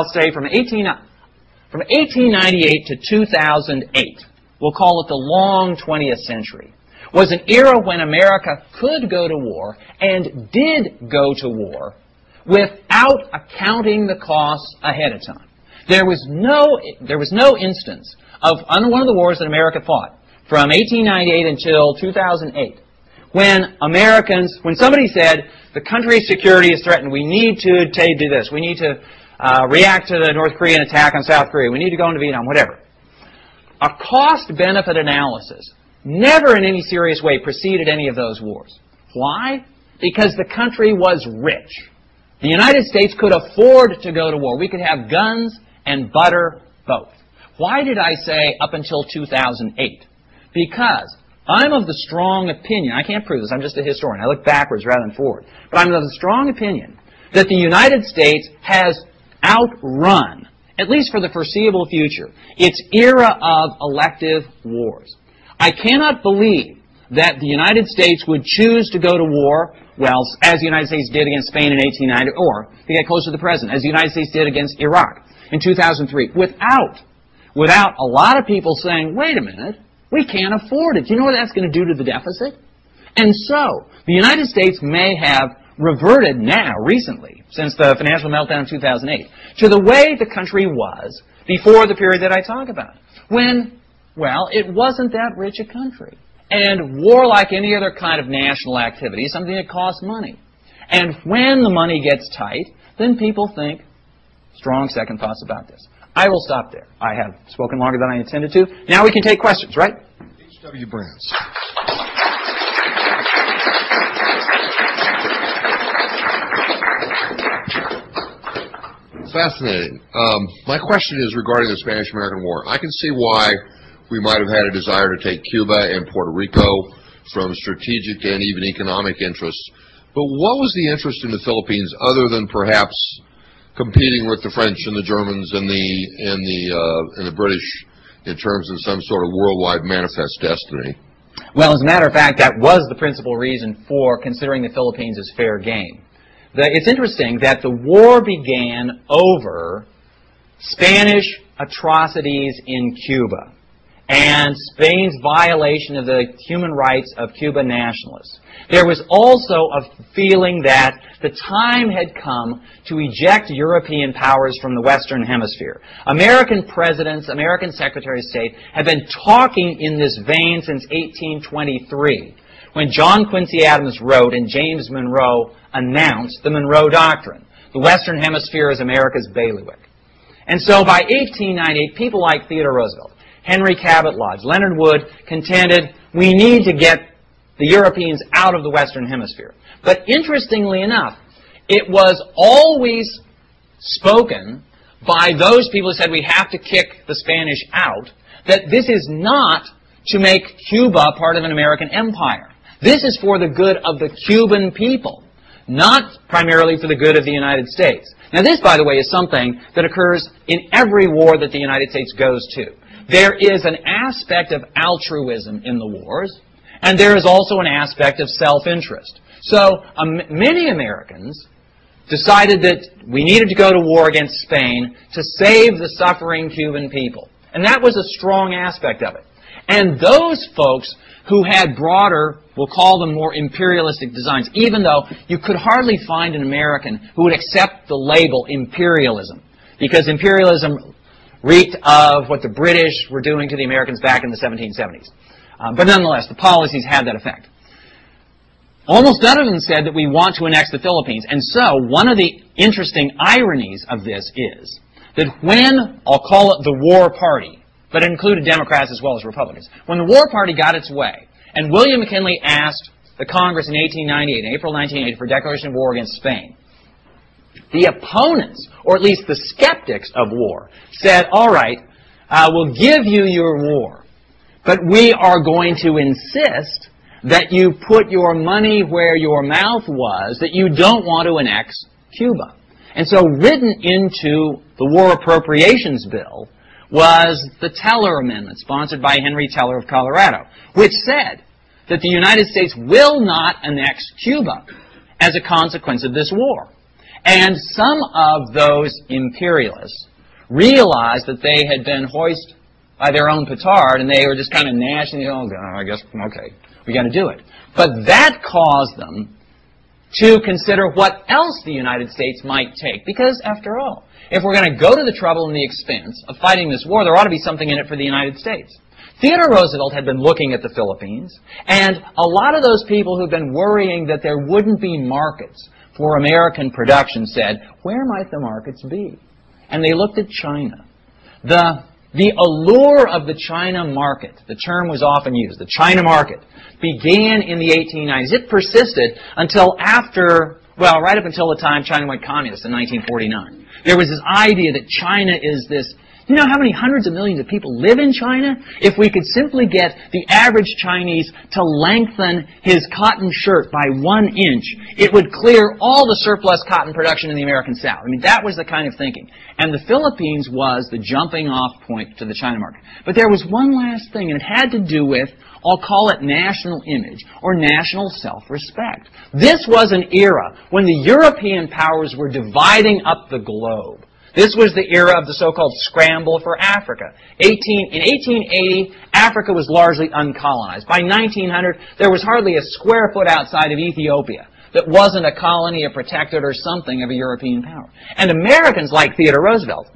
1898 to 2008, we'll call it the long 20th century, was an era when America could go to war and did go to war without accounting the costs ahead of time. There was no instance of one of the wars that America fought from 1898 until 2008 when somebody said the country's security is threatened, we need to do this, we need to react to the North Korean attack on South Korea, we need to go into Vietnam, whatever. A cost-benefit analysis never in any serious way preceded any of those wars. Why? Because the country was rich. The United States could afford to go to war. We could have guns and butter both. Why did I say up until 2008? Because I'm of the strong opinion, I can't prove this, I'm just a historian, I look backwards rather than forward, but I'm of the strong opinion that the United States has outrun, at least for the foreseeable future, its era of elective wars. I cannot believe that the United States would choose to go to war, well, as the United States did against Spain in 1890, or, to get closer to the present, as the United States did against Iraq in 2003, without a lot of people saying, wait a minute, we can't afford it. Do you know what that's going to do to the deficit? And so, the United States may have reverted now, recently, since the financial meltdown of 2008, to the way the country was before the period that I talk about, when, well, it wasn't that rich a country. And war, like any other kind of national activity, is something that costs money. And when the money gets tight, then people think strong second thoughts about this. I will stop there. I have spoken longer than I intended to. Now we can take questions, right? H.W. Brands. Fascinating. My question is regarding the Spanish-American War. I can see why we might have had a desire to take Cuba and Puerto Rico from strategic and even economic interests. But what was the interest in the Philippines other than perhaps competing with the French and the Germans and the British in terms of some sort of worldwide manifest destiny? Well, as a matter of fact, that was the principal reason for considering the Philippines as fair game. It's interesting that the war began over Spanish atrocities in Cuba and Spain's violation of the human rights of Cuban nationalists. There was also a feeling that the time had come to eject European powers from the Western Hemisphere. American presidents, American secretaries of state had been talking in this vein since 1823, when John Quincy Adams wrote and James Monroe announced the Monroe Doctrine. The Western Hemisphere is America's bailiwick. And so by 1898, people like Theodore Roosevelt, Henry Cabot Lodge, Leonard Wood contended we need to get the Europeans out of the Western Hemisphere. But interestingly enough, it was always spoken by those people who said we have to kick the Spanish out, that this is not to make Cuba part of an American empire. This is for the good of the Cuban people. not primarily for the good of the United States. Now this, by the way, is something that occurs in every war that the United States goes to. There is an aspect of altruism in the wars, and there is also an aspect of self-interest. So many Americans decided that we needed to go to war against Spain to save the suffering Cuban people. And that was a strong aspect of it. And those folks who had broader, we'll call them more imperialistic designs, even though you could hardly find an American who would accept the label imperialism, because imperialism reeked of what the British were doing to the Americans back in the 1770s. But nonetheless, the policies had that effect. Almost none of them said that we want to annex the Philippines. And so, one of the interesting ironies of this is that when, I'll call it the war party, but it included Democrats as well as Republicans, when the war party got its way, and William McKinley asked the Congress in 1898, in April 1980, for a declaration of war against Spain, the opponents, or at least the skeptics of war, said, all right, we'll give you your war, but we are going to insist that you put your money where your mouth was, that you don't want to annex Cuba. And so written into the War Appropriations Bill was the Teller Amendment, sponsored by Henry Teller of Colorado, which said that the United States will not annex Cuba as a consequence of this war. And some of those imperialists realized that they had been hoisted by their own petard, and they were just kind of gnashing, I guess, okay, we got to do it. But that caused them to consider what else the United States might take. Because, after all, if we're going to go to the trouble and the expense of fighting this war, there ought to be something in it for the United States. Theodore Roosevelt had been looking at the Philippines, and a lot of those people who'd been worrying that there wouldn't be markets for American production said, where might the markets be? And they looked at China. The allure of the China market, the term was often used, the China market, began in the 1890s. It persisted until right up until the time China went communist in 1949. There was this idea that China is this, you know how many hundreds of millions of people live in China? If we could simply get the average Chinese to lengthen his cotton shirt by 1 inch, it would clear all the surplus cotton production in the American South. I mean, that was the kind of thinking. And the Philippines was the jumping off point to the China market. But there was one last thing, and it had to do with, I'll call it national image or national self-respect. This was an era when the European powers were dividing up the globe. This was the era of the so-called scramble for Africa. In 1880, Africa was largely uncolonized. By 1900, there was hardly a square foot outside of Ethiopia that wasn't a colony, a protectorate, or something of a European power. And Americans like Theodore Roosevelt,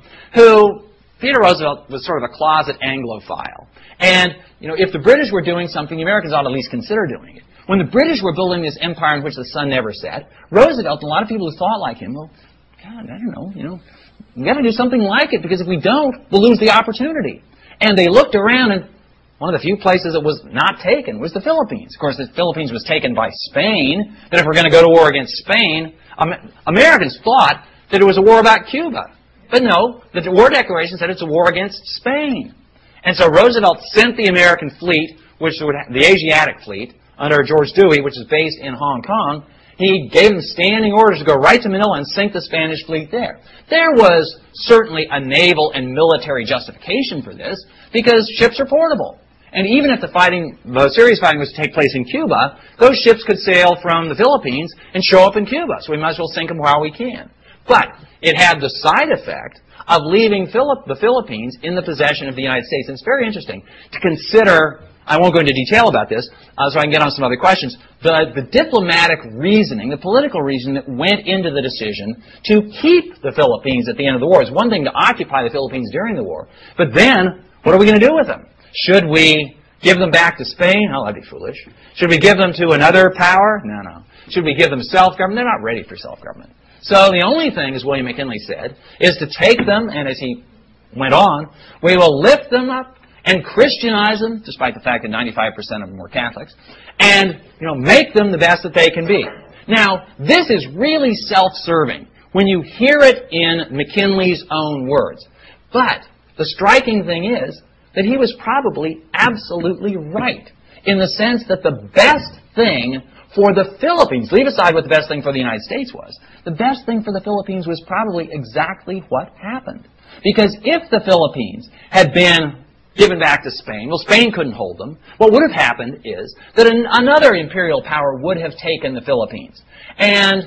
Theodore Roosevelt was sort of a closet Anglophile. And, if the British were doing something, the Americans ought to at least consider doing it. When the British were building this empire in which the sun never set, Roosevelt and a lot of people who thought like him, well, God, I don't know, we've got to do something like it, because if we don't, we'll lose the opportunity. And they looked around, and one of the few places that was not taken was the Philippines. Of course, the Philippines was taken by Spain, that if we're going to go to war against Spain, Americans thought that it was a war about Cuba. But no, the war declaration said it's a war against Spain. And so Roosevelt sent the American fleet, the Asiatic fleet, under George Dewey, which is based in Hong Kong. He gave them standing orders to go right to Manila and sink the Spanish fleet there. There was certainly a naval and military justification for this, because ships are portable. And even if the serious fighting was to take place in Cuba, those ships could sail from the Philippines and show up in Cuba, so we might as well sink them while we can. But it had the side effect of leaving the Philippines in the possession of the United States. And it's very interesting to consider, I won't go into detail about this, so I can get on some other questions, the diplomatic reasoning, the political reasoning that went into the decision to keep the Philippines at the end of the war. It's one thing to occupy the Philippines during the war, but then, what are we going to do with them? Should we give them back to Spain? Oh, that'd be foolish. Should we give them to another power? No. Should we give them self-government? They're not ready for self-government. So the only thing, as William McKinley said, is to take them, and as he went on, we will lift them up and Christianize them, despite the fact that 95% of them were Catholics, and make them the best that they can be. Now, this is really self-serving when you hear it in McKinley's own words. But the striking thing is that he was probably absolutely right, in the sense that the best thing for the Philippines, leave aside what the best thing for the United States was, the best thing for the Philippines was probably exactly what happened. Because if the Philippines had been given back to Spain, well, Spain couldn't hold them. What would have happened is that another imperial power would have taken the Philippines. And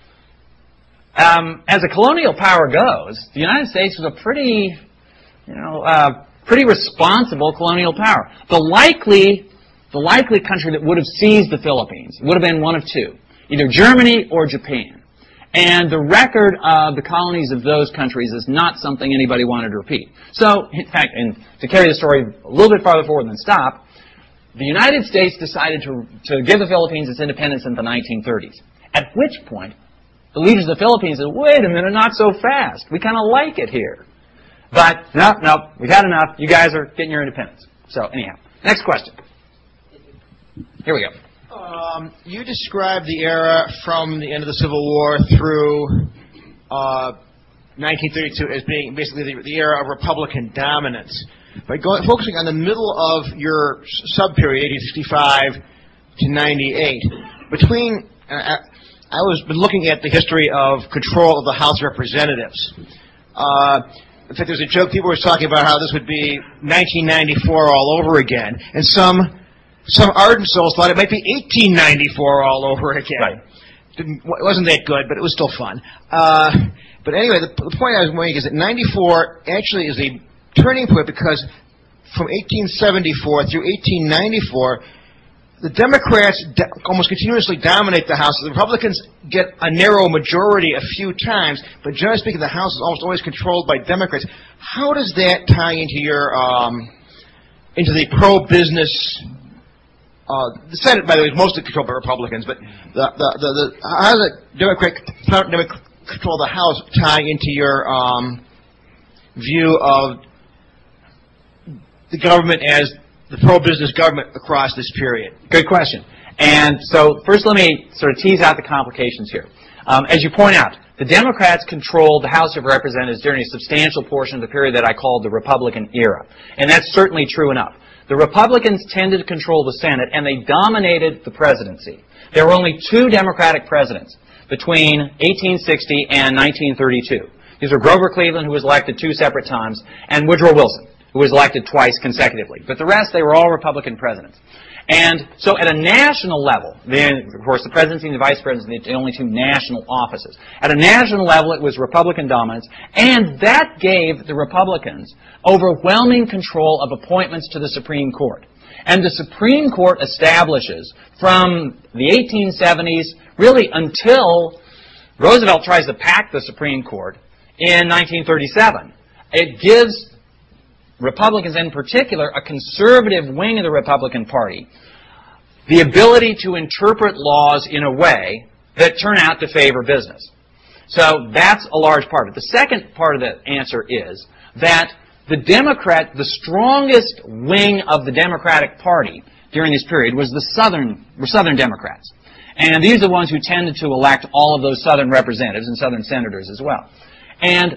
as a colonial power goes, the United States was a pretty responsible colonial power. The likely country that would have seized the Philippines would have been one of two, either Germany or Japan. And the record of the colonies of those countries is not something anybody wanted to repeat. So, in fact, and to carry the story a little bit farther forward than stop, the United States decided to give the Philippines its independence in the 1930s. At which point, the leaders of the Philippines said, wait a minute, not so fast. We kind of like it here. But, no, we've had enough. You guys are getting your independence. So, anyhow, next question. Here we go. You described the era from the end of the Civil War through 1932 as being basically the era of Republican dominance. By focusing on the middle of your sub-period, 1865 to 98, between... I was been looking at the history of control of the House of Representatives. In fact, there's a joke, people were talking about how this would be 1994 all over again, and some ardent souls thought it might be 1894 all over again. Right. It wasn't that good, but it was still fun. But anyway, the point I was making is that 94 actually is a turning point, because from 1874 through 1894, the Democrats almost continuously dominate the House. The Republicans get a narrow majority a few times, but generally speaking, the House is almost always controlled by Democrats. How does that tie into your into the pro-business? The Senate, by the way, is mostly controlled by Republicans, but how does the Democrat control the House tie into your view of the government as the pro-business government across this period? Good question. And so first let me sort of tease out the complications here. As you point out, the Democrats controlled the House of Representatives during a substantial portion of the period that I called the Republican era. And that's certainly true enough. The Republicans tended to control the Senate, and they dominated the presidency. There were only two Democratic presidents between 1860 and 1932. These were Grover Cleveland, who was elected 2 separate times, and Woodrow Wilson, who was elected twice consecutively. But the rest, they were all Republican presidents. And so at a national level, then, of course, the presidency and the vice presidency are the only two national offices. At a national level, it was Republican dominance, and that gave the Republicans overwhelming control of appointments to the Supreme Court. And the Supreme Court establishes from the 1870s, really until Roosevelt tries to pack the Supreme Court in 1937. It gives Republicans in particular, a conservative wing of the Republican Party, the ability to interpret laws in a way that turn out to favor business. So that's a large part of it. The second part of the answer is that the strongest wing of the Democratic Party during this period was the Southern Democrats. And these are the ones who tended to elect all of those Southern representatives and Southern senators as well. And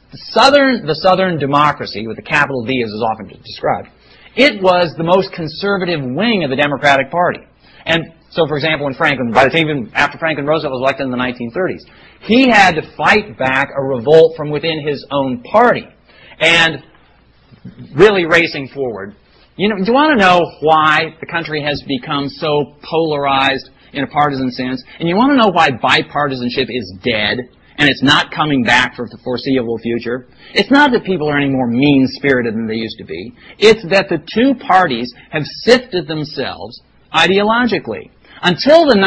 the Southern democracy, with the capital D as is often described, it was the most conservative wing of the Democratic Party. And so, for example, even after Franklin Roosevelt was elected in the 1930s, he had to fight back a revolt from within his own party. And really racing forward, do you want to know why the country has become so polarized in a partisan sense? And you want to know why bipartisanship is dead? And it's not coming back for the foreseeable future. It's not that people are any more mean-spirited than they used to be. It's that the two parties have sifted themselves ideologically. Until the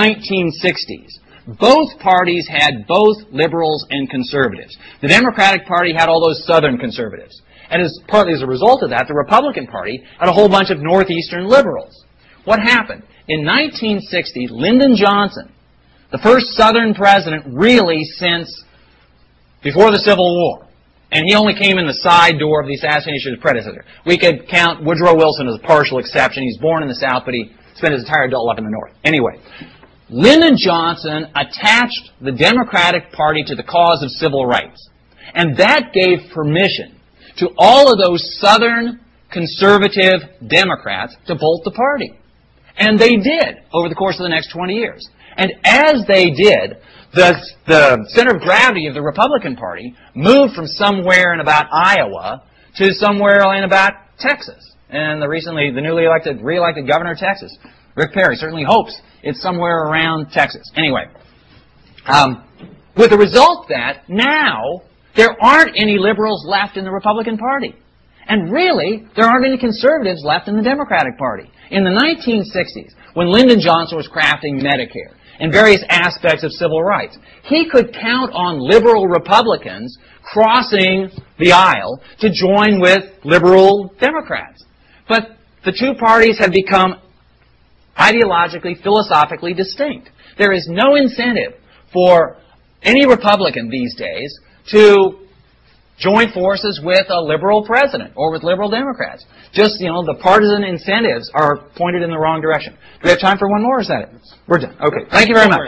1960s, both parties had both liberals and conservatives. The Democratic Party had all those Southern conservatives. And partly as a result of that, the Republican Party had a whole bunch of Northeastern liberals. What happened? In 1960, Lyndon Johnson, the first Southern president really since before the Civil War. And he only came in the side door of the assassination of his predecessor. We could count Woodrow Wilson as a partial exception. He's born in the South, but he spent his entire adult life in the North. Anyway, Lyndon Johnson attached the Democratic Party to the cause of civil rights. And that gave permission to all of those Southern conservative Democrats to bolt the party. And they did over the course of the next 20 years. And as they did, the center of gravity of the Republican Party moved from somewhere in about Iowa to somewhere in about Texas. And the newly re-elected governor of Texas, Rick Perry, certainly hopes it's somewhere around Texas. Anyway, with the result that now there aren't any liberals left in the Republican Party. And really, there aren't any conservatives left in the Democratic Party. In the 1960s, when Lyndon Johnson was crafting Medicare and various aspects of civil rights, he could count on liberal Republicans crossing the aisle to join with liberal Democrats. But the two parties have become ideologically, philosophically distinct. There is no incentive for any Republican these days to join forces with a liberal president or with liberal Democrats. Just, the partisan incentives are pointed in the wrong direction. Do we have time for one more, or is that it? We're done. Okay. Thank you very much.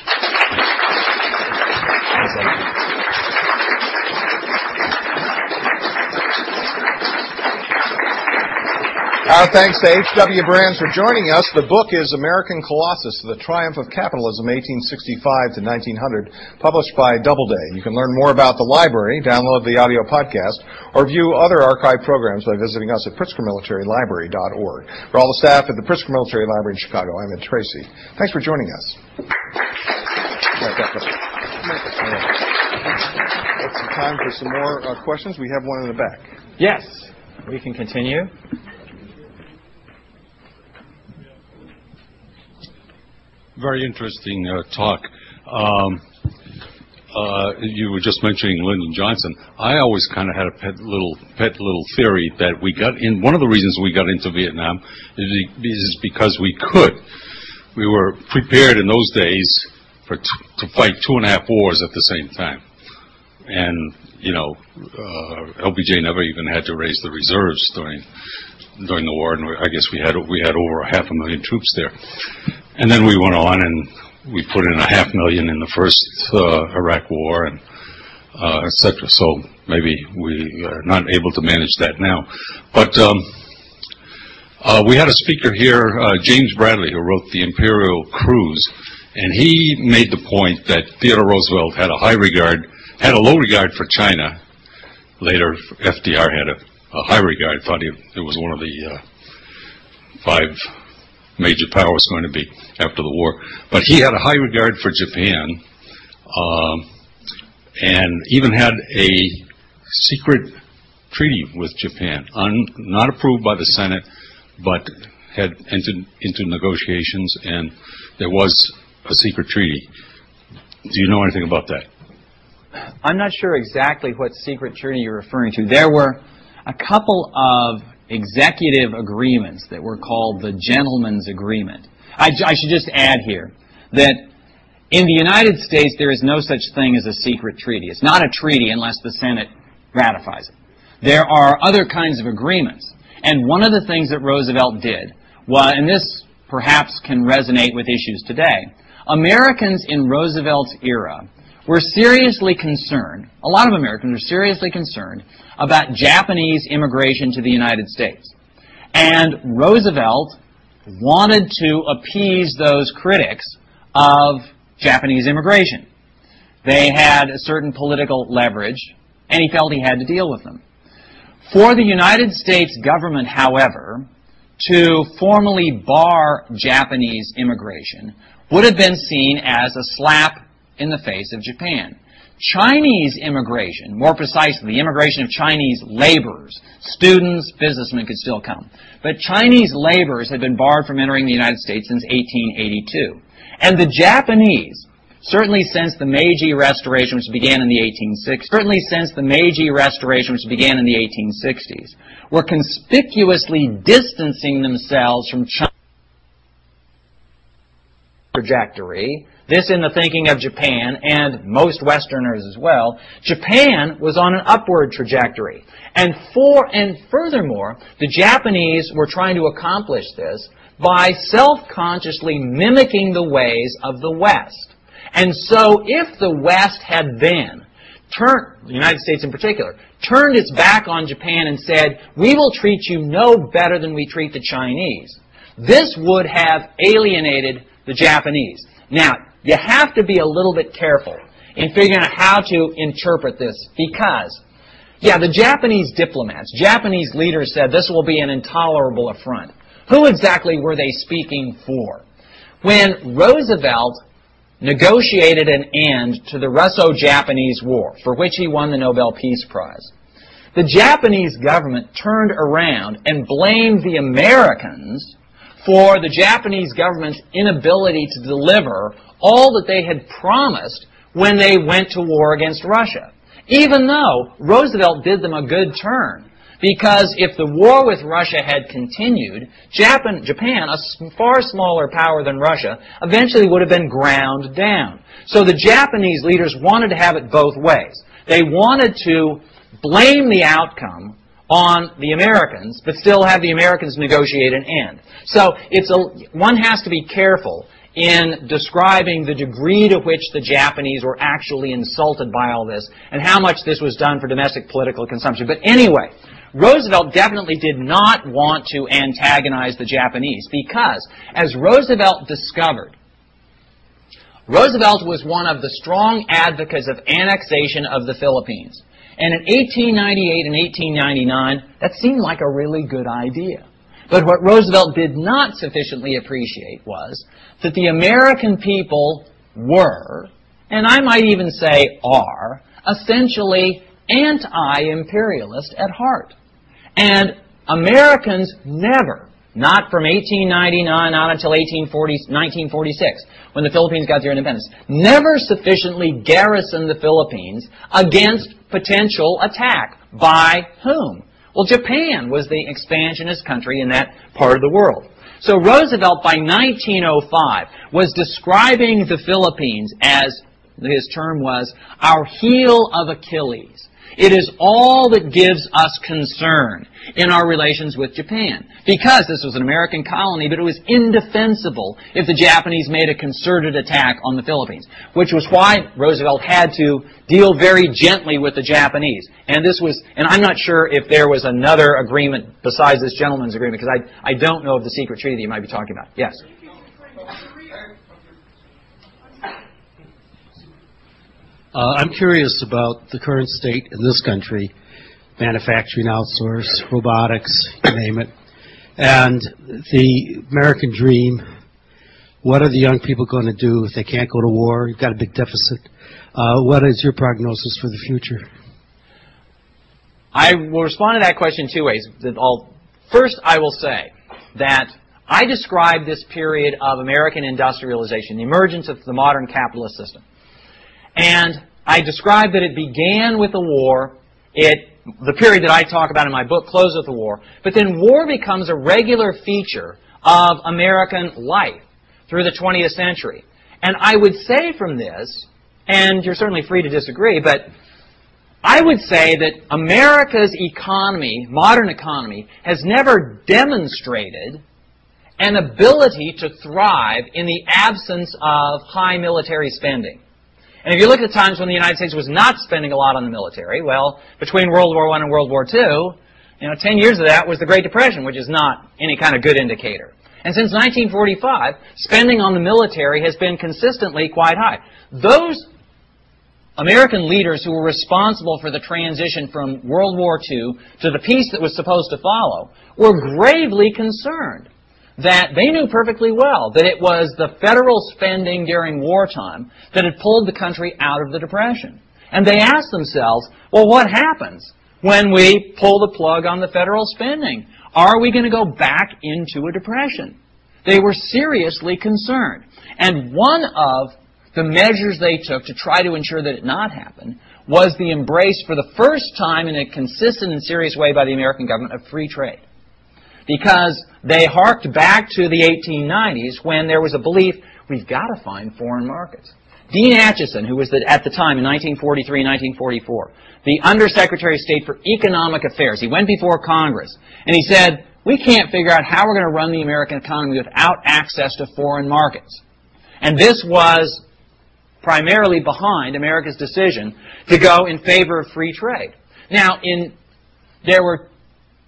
Our thanks to H.W. Brands for joining us. The book is American Colossus, The Triumph of Capitalism, 1865 to 1900, published by Doubleday. You can learn more about the library, download the audio podcast, or view other archive programs by visiting us at PritzkerMilitaryLibrary.org. For all the staff at the Pritzker Military Library in Chicago, I'm Ed Tracy. Thanks for joining us. It's time for some more questions. We have one in the back. Yes, we can continue. Very interesting talk. You were just mentioning Lyndon Johnson. I always kind of had a pet little theory that we got in. One of the reasons we got into Vietnam is because we could. We were prepared in those days to fight 2.5 wars at the same time, and LBJ never even had to raise the reserves during the war, and I guess we had over 500,000 troops there. And then we went on and we put in 500,000 in the first Iraq War, and etc. So maybe we are not able to manage that now. But we had a speaker here, James Bradley, who wrote The Imperial Cruise, and he made the point that Theodore Roosevelt had a low regard for China. Later, FDR had a high regard, thought it was one of the 5 major powers going to be after the war. But he had a high regard for Japan, and even had a secret treaty with Japan, not approved by the Senate, but had entered into negotiations, and there was a secret treaty. Do you know anything about that? I'm not sure exactly what secret treaty you're referring to. There were a couple of executive agreements that were called the Gentleman's Agreement. I should just add here that in the United States there is no such thing as a secret treaty. It's not a treaty unless the Senate ratifies it. There are other kinds of agreements. And one of the things that Roosevelt did was, and this perhaps can resonate with issues today, Americans in Roosevelt's era were seriously concerned, a lot of Americans were seriously concerned about Japanese immigration to the United States. And Roosevelt wanted to appease those critics of Japanese immigration. They had a certain political leverage, and he felt he had to deal with them. For the United States government, however, to formally bar Japanese immigration would have been seen as a slap in the face of Japan. Chinese immigration, more precisely, the immigration of Chinese laborers, students, businessmen could still come. But Chinese laborers had been barred from entering the United States since 1882. And the Japanese, certainly since the Meiji Restoration, which began in the 1860s, were conspicuously distancing themselves from China's trajectory. This in the thinking of Japan and most Westerners as well. Japan was on an upward trajectory. And furthermore, the Japanese were trying to accomplish this by self-consciously mimicking the ways of the West. And so if the West had then turned, the United States in particular, turned its back on Japan and said, we will treat you no better than we treat the Chinese, This would have alienated the Japanese. Now, you have to be a little bit careful in figuring out how to interpret this because, yeah, the Japanese diplomats, Japanese leaders said this will be an intolerable affront. Who exactly were they speaking for? When Roosevelt negotiated an end to the Russo-Japanese War, for which he won the Nobel Peace Prize, the Japanese government turned around and blamed the Americans for the Japanese government's inability to deliver all that they had promised when they went to war against Russia. Even though Roosevelt did them a good turn, because if the war with Russia had continued, Japan, a far smaller power than Russia, eventually would have been ground down. So the Japanese leaders wanted to have it both ways. They wanted to blame the outcome on the Americans, but still have the Americans negotiate an end. So one has to be careful in describing the degree to which the Japanese were actually insulted by all this and how much this was done for domestic political consumption. But anyway, Roosevelt definitely did not want to antagonize the Japanese because, as Roosevelt discovered, Roosevelt was one of the strong advocates of annexation of the Philippines. And in 1898 and 1899, that seemed like a really good idea. But what Roosevelt did not sufficiently appreciate was that the American people were, and I might even say are, essentially anti-imperialist at heart. And Americans never, not from 1899 on until 1946, when the Philippines got their independence, never sufficiently garrisoned the Philippines against potential attack. By whom? Well, Japan was the expansionist country in that part of the world. So Roosevelt, by 1905, was describing the Philippines as, his term was, our heel of Achilles. It is all that gives us concern in our relations with Japan. Because this was an American colony, but it was indefensible if the Japanese made a concerted attack on the Philippines, which was why Roosevelt had to deal very gently with the Japanese. And I'm not sure if there was another agreement besides this gentleman's agreement, because I don't know of the secret treaty that you might be talking about. Yes? I'm curious about the current state in this country, manufacturing outsource, robotics, you name it, and the American dream. What are the young people going to do if they can't go to war? You've got a big deficit. What is your prognosis for the future? I will respond to that question two ways. First, I will say that I describe this period of American industrialization, the emergence of the modern capitalist system. And I described that it began with the war. The period that I talk about in my book closed with the war. But then war becomes a regular feature of American life through the 20th century. And I would say from this, and you're certainly free to disagree, but I would say that America's economy, modern economy, has never demonstrated an ability to thrive in the absence of high military spending. And if you look at the times when the United States was not spending a lot on the military, well, between World War I and World War II, 10 years of that was the Great Depression, which is not any kind of good indicator. And since 1945, spending on the military has been consistently quite high. Those American leaders who were responsible for the transition from World War II to the peace that was supposed to follow were gravely concerned that they knew perfectly well that it was the federal spending during wartime that had pulled the country out of the Depression. And they asked themselves, well, what happens when we pull the plug on the federal spending? Are we going to go back into a depression? They were seriously concerned. And one of the measures they took to try to ensure that it not happen was the embrace for the first time in a consistent and serious way by the American government of free trade. Because they harked back to the 1890s when there was a belief, we've got to find foreign markets. Dean Acheson, who was at the time in 1943, 1944, the Undersecretary of State for Economic Affairs, he went before Congress and he said, we can't figure out how we're going to run the American economy without access to foreign markets. And this was primarily behind America's decision to go in favor of free trade. Now, there were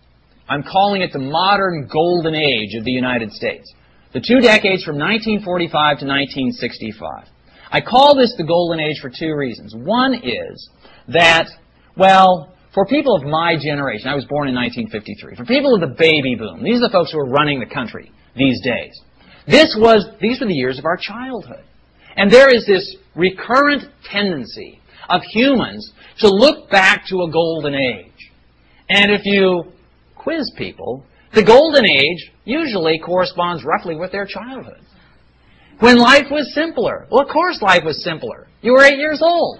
I'm calling it the modern golden age of the United States. The 2 decades from 1945 to 1965. I call this the golden age for 2 reasons. One is that, well, for people of my generation, I was born in 1953, for people of the baby boom, these are the folks who are running the country these days. These were the years of our childhood. And there is this recurrent tendency of humans to look back to a golden age. And if you quiz people, the golden age usually corresponds roughly with their childhood. When life was simpler. Well, of course life was simpler. You were 8 years old.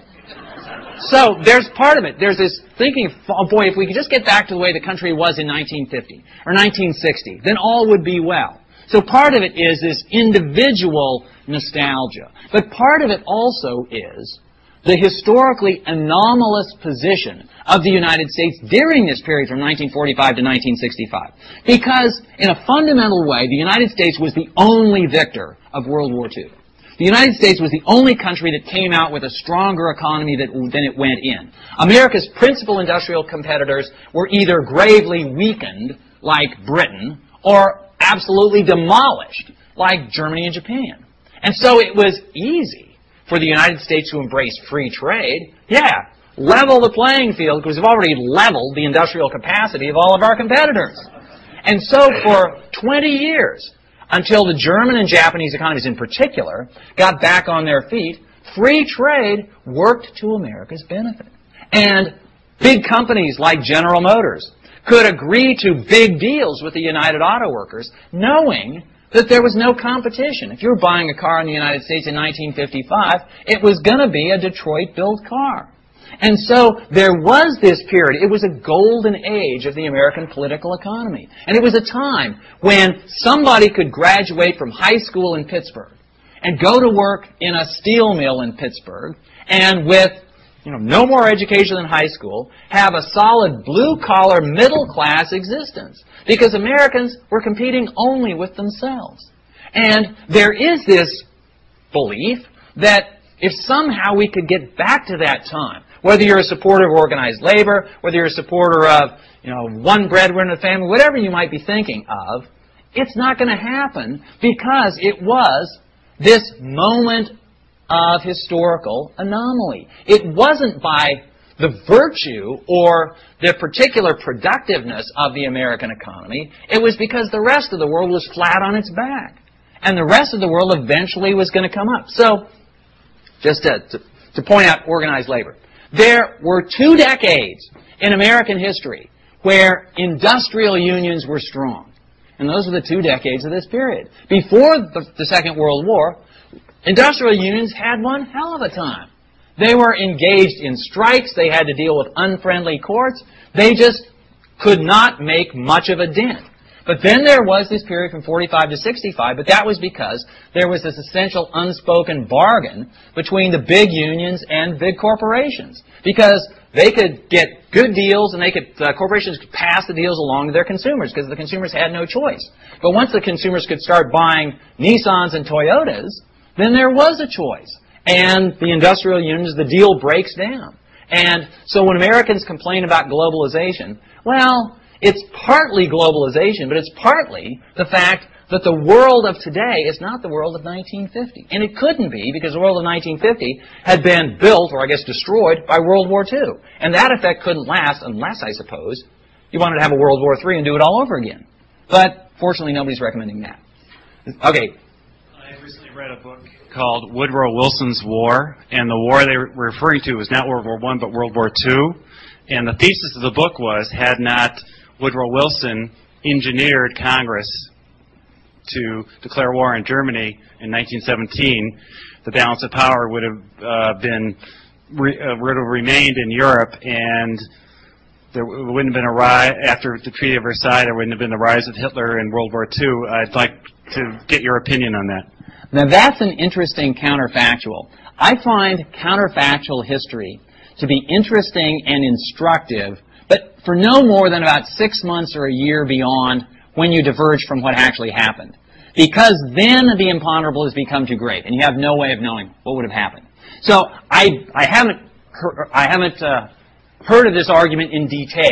So there's part of it. There's this thinking, oh boy, if we could just get back to the way the country was in 1950 or 1960, then all would be well. So part of it is this individual nostalgia. But part of it also is the historically anomalous position of the United States during this period from 1945 to 1965. Because, in a fundamental way, the United States was the only victor of World War II. The United States was the only country that came out with a stronger economy than it went in. America's principal industrial competitors were either gravely weakened, like Britain, or absolutely demolished, like Germany and Japan. And so it was easy for the United States to embrace free trade. Yeah, level the playing field, because we've already leveled the industrial capacity of all of our competitors. And so for 20 years, until the German and Japanese economies in particular got back on their feet, free trade worked to America's benefit. And big companies like General Motors could agree to big deals with the United Auto Workers, knowing that there was no competition. If you were buying a car in the United States in 1955, it was going to be a Detroit-built car. And so there was this period. It was a golden age of the American political economy. And it was a time when somebody could graduate from high school in Pittsburgh and go to work in a steel mill in Pittsburgh and with no more education than high school, have a solid blue-collar, middle-class existence. Because Americans were competing only with themselves. And there is this belief that if somehow we could get back to that time, whether you're a supporter of organized labor, whether you're a supporter of, one breadwinner in the family, whatever you might be thinking of, it's not going to happen because it was this moment of historical anomaly. It wasn't by the virtue or the particular productiveness of the American economy. It was because the rest of the world was flat on its back. And the rest of the world eventually was going to come up. So, just to point out organized labor. There were 2 decades in American history where industrial unions were strong. And those were the 2 decades of this period. Before the Second World War, industrial unions had one hell of a time. They were engaged in strikes. They had to deal with unfriendly courts. They just could not make much of a dent. But then there was this period from 45 to 65, but that was because there was this essential unspoken bargain between the big unions and big corporations. Because they could get good deals and corporations could pass the deals along to their consumers because the consumers had no choice. But once the consumers could start buying Nissans and Toyotas, then there was a choice. And the industrial unions, the deal breaks down. And so when Americans complain about globalization, well, it's partly globalization, but it's partly the fact that the world of today is not the world of 1950. And it couldn't be because the world of 1950 had been built, or I guess destroyed, by World War II. And that effect couldn't last unless, I suppose, you wanted to have a World War III and do it all over again. But fortunately, nobody's recommending that. Okay. I recently read a book called Woodrow Wilson's War, and the war they were referring to was not World War I, but World War II. And the thesis of the book was, had not Woodrow Wilson engineered Congress to declare war on Germany in 1917, the balance of power would have remained in Europe, and there wouldn't have been a rise after the Treaty of Versailles. There wouldn't have been the rise of Hitler in World War II. I'd like to get your opinion on that. Now that's an interesting counterfactual. I find counterfactual history to be interesting and instructive, but for no more than about 6 months or a year beyond when you diverge from what actually happened. Because then the imponderable has become too great, and you have no way of knowing what would have happened. So I haven't heard of this argument in detail,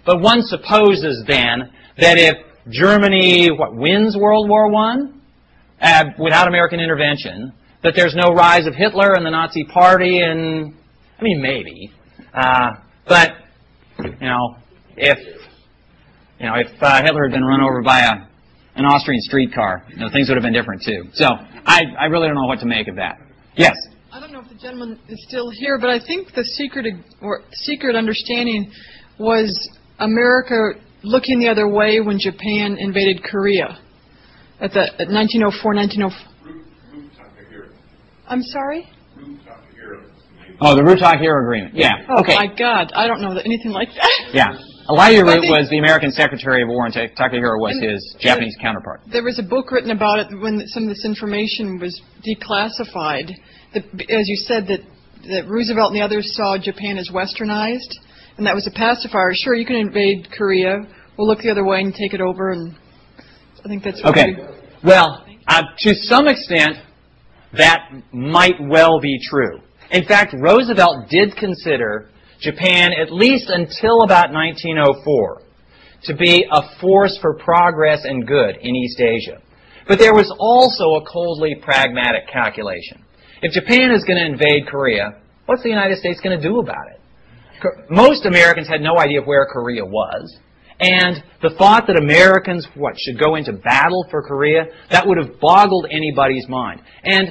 But one supposes then that if Germany wins World War I without American intervention, that there's no rise of Hitler and the Nazi Party, and I mean maybe, but if Hitler had been run over by an Austrian streetcar, things would have been different too. So I really don't know what to make of that. Yes. I don't know if the gentleman is still here, but I think the secret understanding was America looking the other way when Japan invaded Korea at 1904, 1904. I'm sorry? Oh, the Root-Takahiro Agreement. Yeah. Oh, okay. my God. I don't know anything like that. Yeah. Elijah Root was the American Secretary of War, and Takahiro was his Japanese counterpart. There was a book written about it when some of this information was declassified. As you said, that Roosevelt and the others saw Japan as westernized, and that was a pacifier. Sure, you can invade Korea. We'll look the other way and take it over, and I think that's what okay. Well, to some extent, that might well be true. In fact, Roosevelt did consider Japan, at least until about 1904, to be a force for progress and good in East Asia. But there was also a coldly pragmatic calculation. If Japan is going to invade Korea, what's the United States going to do about it? Most Americans had no idea where Korea was. And the thought that Americans, should go into battle for Korea, that would have boggled anybody's mind. And,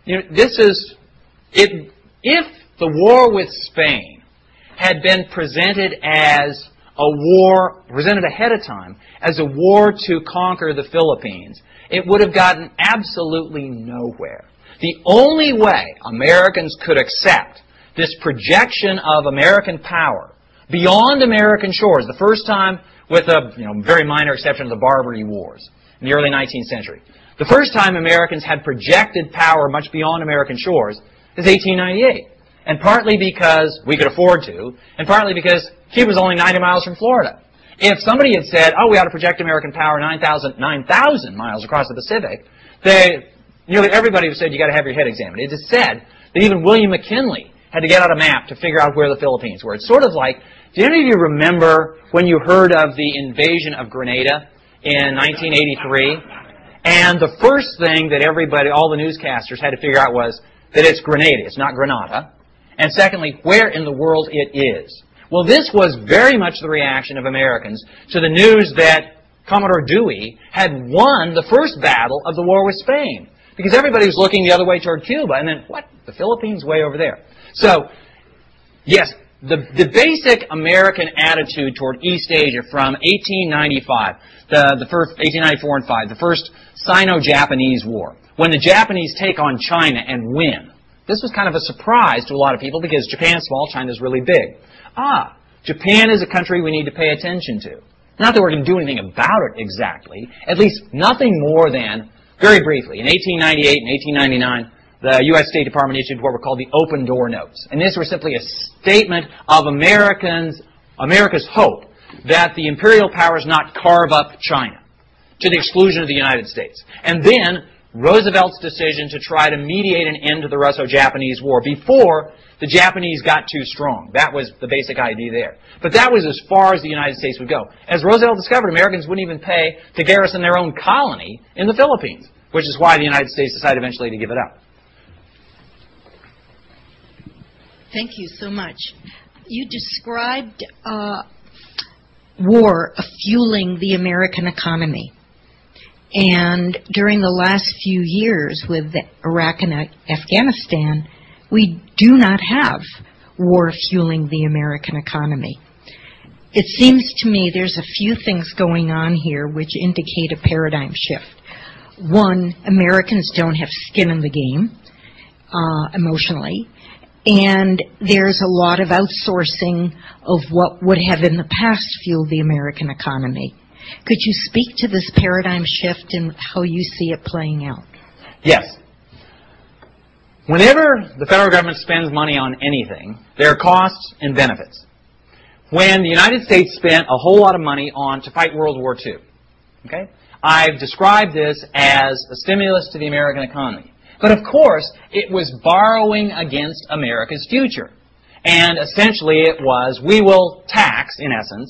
if the war with Spain had been presented as a war, presented ahead of time, as a war to conquer the Philippines, it would have gotten absolutely nowhere. The only way Americans could accept this projection of American power beyond American shores, the first time with a very minor exception of the Barbary Wars in the early 19th century, the first time Americans had projected power much beyond American shores is 1898. And partly because we could afford to, and partly because Cuba was only 90 miles from Florida. If somebody had said, we ought to project American power 9,000 miles across the Pacific, nearly everybody would have said, you got to have your head examined. It is said that even William McKinley had to get out a map to figure out where the Philippines were. It's sort of like, do any of you remember when you heard of the invasion of Grenada in 1983? And the first thing that all the newscasters had to figure out was that it's Grenada, it's not Grenada. And secondly, where in the world it is. Well, this was very much the reaction of Americans to the news that Commodore Dewey had won the first battle of the war with Spain. Because everybody was looking the other way toward Cuba, and then, the Philippines way over there. So, yes, the basic American attitude toward East Asia from 1895, the first 1894 and 5, the first Sino-Japanese War, when the Japanese take on China and win. This was kind of a surprise to a lot of people because Japan's small, China's really big. Japan is a country we need to pay attention to. Not that we're going to do anything about it exactly, at least nothing more than, very briefly, in 1898 and 1899, the U.S. State Department issued what were called the Open Door Notes. And these were simply a statement of America's hope that the imperial powers not carve up China to the exclusion of the United States. And then Roosevelt's decision to try to mediate an end to the Russo-Japanese War before the Japanese got too strong. That was the basic idea there. But that was as far as the United States would go. As Roosevelt discovered, Americans wouldn't even pay to garrison their own colony in the Philippines, which is why the United States decided eventually to give it up. Thank you so much. You described war fueling the American economy. And during the last few years with Iraq and Afghanistan, we do not have war fueling the American economy. It seems to me there's a few things going on here which indicate a paradigm shift. One, Americans don't have skin in the game emotionally. And there's a lot of outsourcing of what would have in the past fueled the American economy. Could you speak to this paradigm shift and how you see it playing out? Yes. Whenever the federal government spends money on anything, there are costs and benefits. When the United States spent a whole lot of money to fight World War II, okay, I've described this as a stimulus to the American economy. But of course, it was borrowing against America's future. And essentially it was, we will tax, in essence,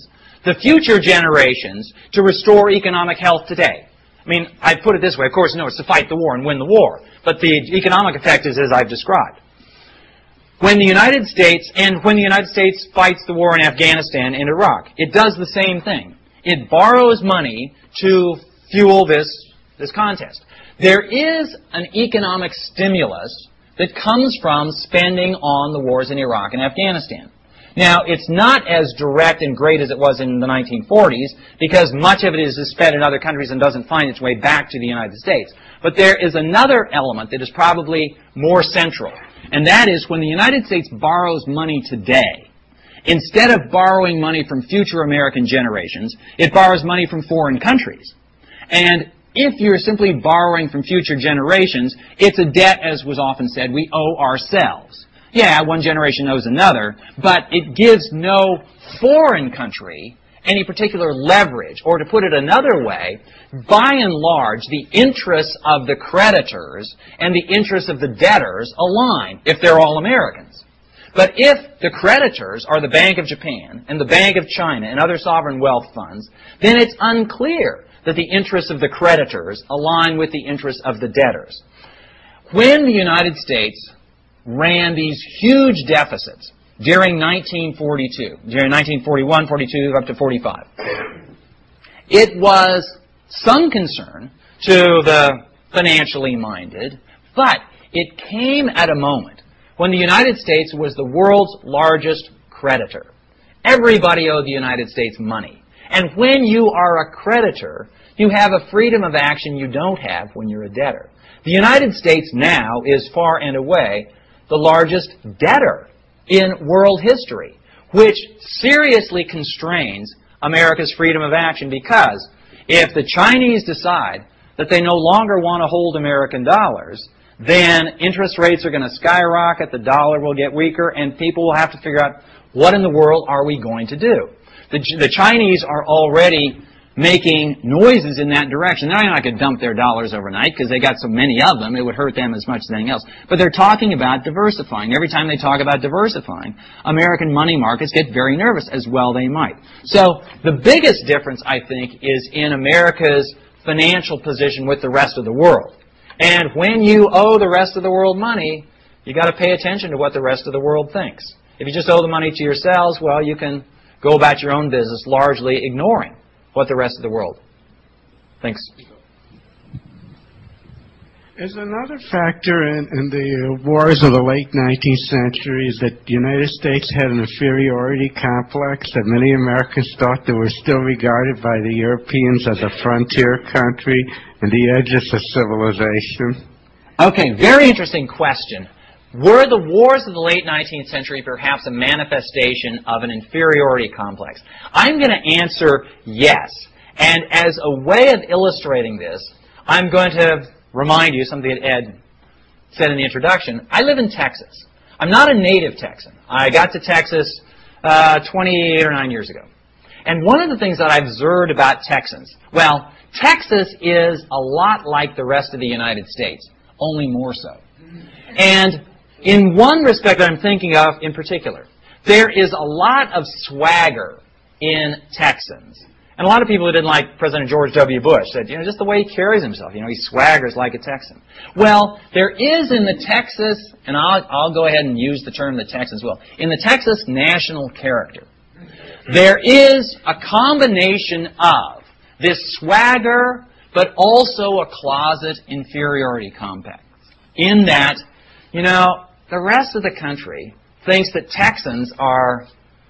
the future generations to restore economic health today. I mean, I put it this way. Of course, no, it's to fight the war and win the war. But the economic effect is as I've described. When the United States fights the war in Afghanistan and Iraq, it does the same thing. It borrows money to fuel this contest. There is an economic stimulus that comes from spending on the wars in Iraq and Afghanistan. Now, it's not as direct and great as it was in the 1940s because much of it is spent in other countries and doesn't find its way back to the United States. But there is another element that is probably more central, and that is when the United States borrows money today, instead of borrowing money from future American generations, it borrows money from foreign countries. And if you're simply borrowing from future generations, it's a debt, as was often said, we owe ourselves. Yeah, one generation owes another, but it gives no foreign country any particular leverage. Or to put it another way, by and large, the interests of the creditors and the interests of the debtors align if they're all Americans. But if the creditors are the Bank of Japan and the Bank of China and other sovereign wealth funds, then it's unclear that the interests of the creditors align with the interests of the debtors. When the United States ran these huge deficits during 1942, during 1941, 42, up to 45, it was some concern to the financially minded, but it came at a moment when the United States was the world's largest creditor. Everybody owed the United States money. And when you are a creditor, you have a freedom of action you don't have when you're a debtor. The United States now is far and away the largest debtor in world history, which seriously constrains America's freedom of action because if the Chinese decide that they no longer want to hold American dollars, then interest rates are going to skyrocket, the dollar will get weaker, and people will have to figure out what in the world are we going to do. The Chinese are already making noises in that direction. They're not going to dump their dollars overnight because they got so many of them, it would hurt them as much as anything else. But they're talking about diversifying. Every time they talk about diversifying, American money markets get very nervous, as well they might. So the biggest difference, I think, is in America's financial position with the rest of the world. And when you owe the rest of the world money, you got to pay attention to what the rest of the world thinks. If you just owe the money to yourselves, well, you can go about your own business largely ignoring what the rest of the world thinks. Is another factor in the wars of the late 19th century is that the United States had an inferiority complex, that many Americans thought they were still regarded by the Europeans as a frontier country and the edges of civilization? Okay, very interesting question. Were the wars of the late 19th century perhaps a manifestation of an inferiority complex? I'm going to answer yes. And as a way of illustrating this, I'm going to remind you something that Ed said in the introduction. I live in Texas. I'm not a native Texan. I got to Texas 28 or 9 years ago. And one of the things that I've observed about Texans, well, Texas is a lot like the rest of the United States, only more so. And in one respect that I'm thinking of in particular, there is a lot of swagger in Texans. And a lot of people who didn't like President George W. Bush said, just the way he carries himself, he swaggers like a Texan. Well, there is in the Texas, and I'll go ahead and use the term the Texans will, in the Texas national character, there is a combination of this swagger, but also a closet inferiority complex. In that, the rest of the country thinks that Texans are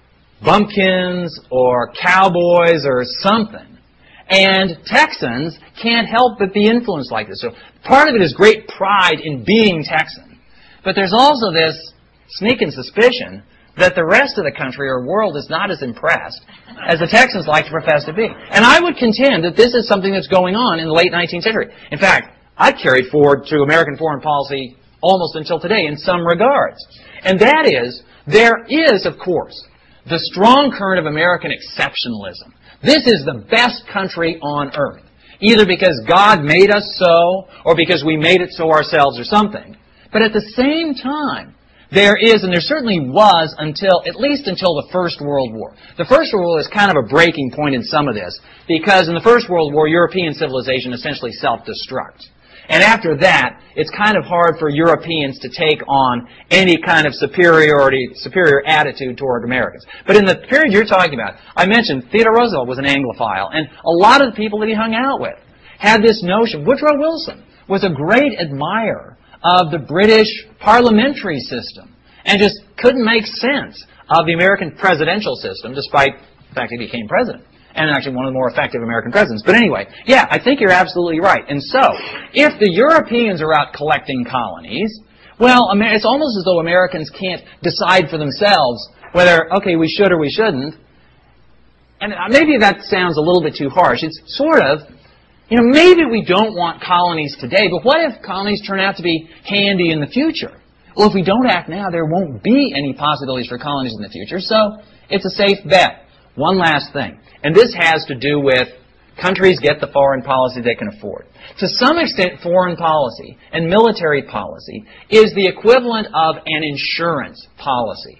bumpkins or cowboys or something. And Texans can't help but be influenced like this. So part of it is great pride in being Texan. But there's also this sneaking suspicion that the rest of the country or world is not as impressed as the Texans like to profess to be. And I would contend that this is something that's going on in the late 19th century. In fact, I carried forward to American foreign policy almost until today in some regards. And that is, there is, of course, the strong current of American exceptionalism. This is the best country on earth, either because God made us so or because we made it so ourselves or something. But at the same time, there is, and there certainly was at least until the First World War. The First World War is kind of a breaking point in some of this, because in the First World War, European civilization essentially self-destructs. And after that, it's kind of hard for Europeans to take on any kind of superior attitude toward Americans. But in the period you're talking about, I mentioned Theodore Roosevelt was an Anglophile, and a lot of the people that he hung out with had this notion. Woodrow Wilson was a great admirer of the British parliamentary system and just couldn't make sense of the American presidential system, despite the fact he became president. And actually one of the more effective American presidents. But anyway, yeah, I think you're absolutely right. And so, if the Europeans are out collecting colonies, well, it's almost as though Americans can't decide for themselves whether, okay, we should or we shouldn't. And maybe that sounds a little bit too harsh. It's sort of, maybe we don't want colonies today, but what if colonies turn out to be handy in the future? Well, if we don't act now, there won't be any possibilities for colonies in the future, so it's a safe bet. One last thing. And this has to do with countries get the foreign policy they can afford. To some extent, foreign policy and military policy is the equivalent of an insurance policy.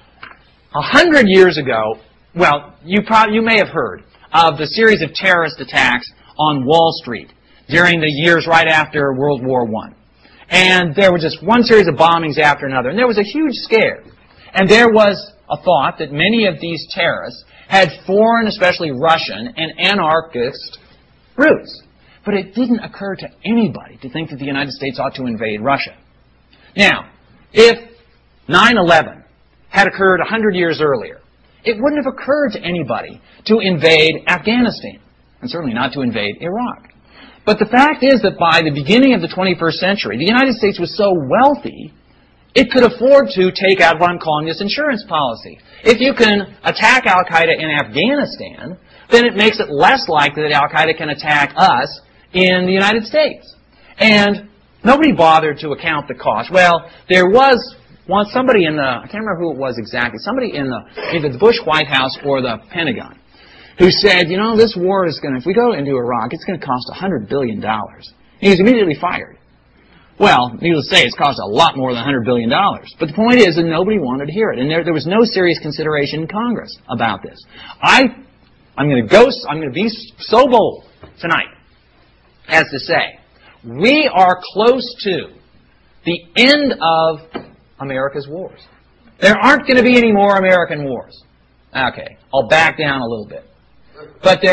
100 years ago, well, you may have heard of the series of terrorist attacks on Wall Street during the years right after World War I. And there was just one series of bombings after another. And there was a huge scare. And there was a thought that many of these terrorists had foreign, especially Russian, and anarchist roots. But it didn't occur to anybody to think that the United States ought to invade Russia. Now, if 9/11 had occurred 100 years earlier, it wouldn't have occurred to anybody to invade Afghanistan, and certainly not to invade Iraq. But the fact is that by the beginning of the 21st century, the United States was so wealthy, it could afford to take out what I'm calling this insurance policy. If you can attack Al-Qaeda in Afghanistan, then it makes it less likely that Al-Qaeda can attack us in the United States. And nobody bothered to account the cost. Well, there was once somebody in I can't remember who it was exactly, somebody in either the Bush White House or the Pentagon, who said, this war is if we go into Iraq, it's going to cost $100 billion. He was immediately fired. Well, needless to say, it's cost a lot more than $100 billion. But the point is that nobody wanted to hear it. And there was no serious consideration in Congress about this. I'm going to be so bold tonight as to say, we are close to the end of America's wars. There aren't going to be any more American wars. Okay, I'll back down a little bit. But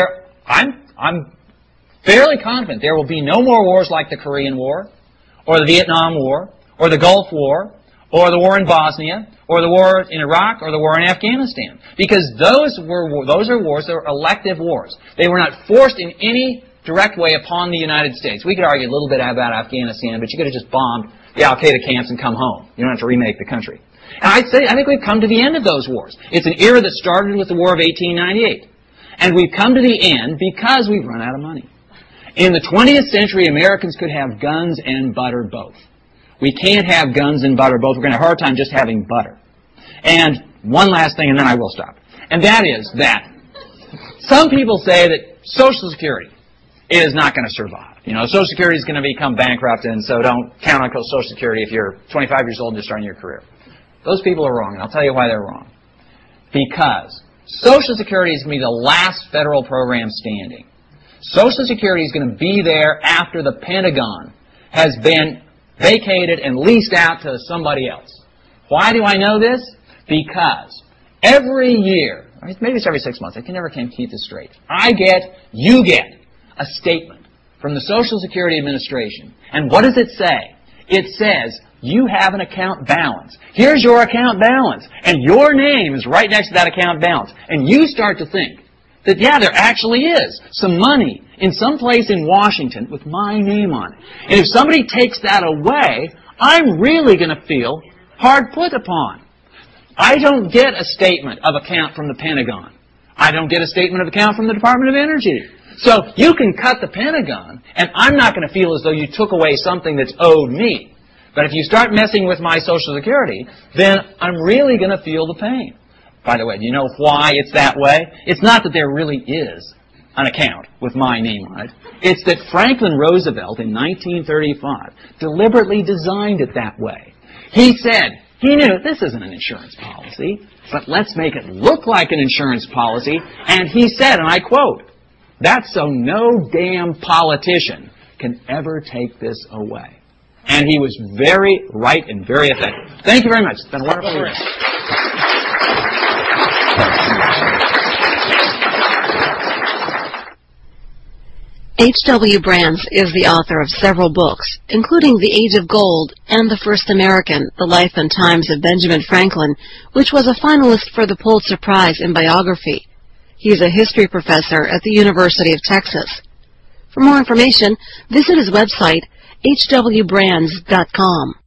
I'm fairly confident there will be no more wars like the Korean War, or the Vietnam War, or the Gulf War, or the war in Bosnia, or the war in Iraq, or the war in Afghanistan. Because those are wars that were elective wars. They were not forced in any direct way upon the United States. We could argue a little bit about Afghanistan, but you could have just bombed the Al-Qaeda camps and come home. You don't have to remake the country. And I think we've come to the end of those wars. It's an era that started with the War of 1898. And we've come to the end because we've run out of money. In the 20th century, Americans could have guns and butter both. We can't have guns and butter both. We're going to have a hard time just having butter. And one last thing, and then I will stop. And that is that some people say that Social Security is not going to survive. Social Security is going to become bankrupt, and so don't count on Social Security if you're 25 years old and just starting your career. Those people are wrong, and I'll tell you why they're wrong. Because Social Security is going to be the last federal program standing. Social Security is going to be there after the Pentagon has been vacated and leased out to somebody else. Why do I know this? Because every year, maybe it's every 6 months, I can never keep this straight, you get a statement from the Social Security Administration. And what does it say? It says, you have an account balance. Here's your account balance. And your name is right next to that account balance. And you start to think that, there actually is some money in some place in Washington with my name on it. And if somebody takes that away, I'm really going to feel hard put upon. I don't get a statement of account from the Pentagon. I don't get a statement of account from the Department of Energy. So you can cut the Pentagon, and I'm not going to feel as though you took away something that's owed me. But if you start messing with my Social Security, then I'm really going to feel the pain. By the way, do you know why it's that way? It's not that there really is an account with my name on it. It's that Franklin Roosevelt in 1935 deliberately designed it that way. He said, He knew this isn't an insurance policy, but let's make it look like an insurance policy. And he said, and I quote, "That's so no damn politician can ever take this away." And he was very right and very effective. Thank you very much. It's been a wonderful year. H.W. Brands is the author of several books, including The Age of Gold and The First American, The Life and Times of Benjamin Franklin, which was a finalist for the Pulitzer Prize in Biography. He is a history professor at the University of Texas. For more information, visit his website, hwbrands.com.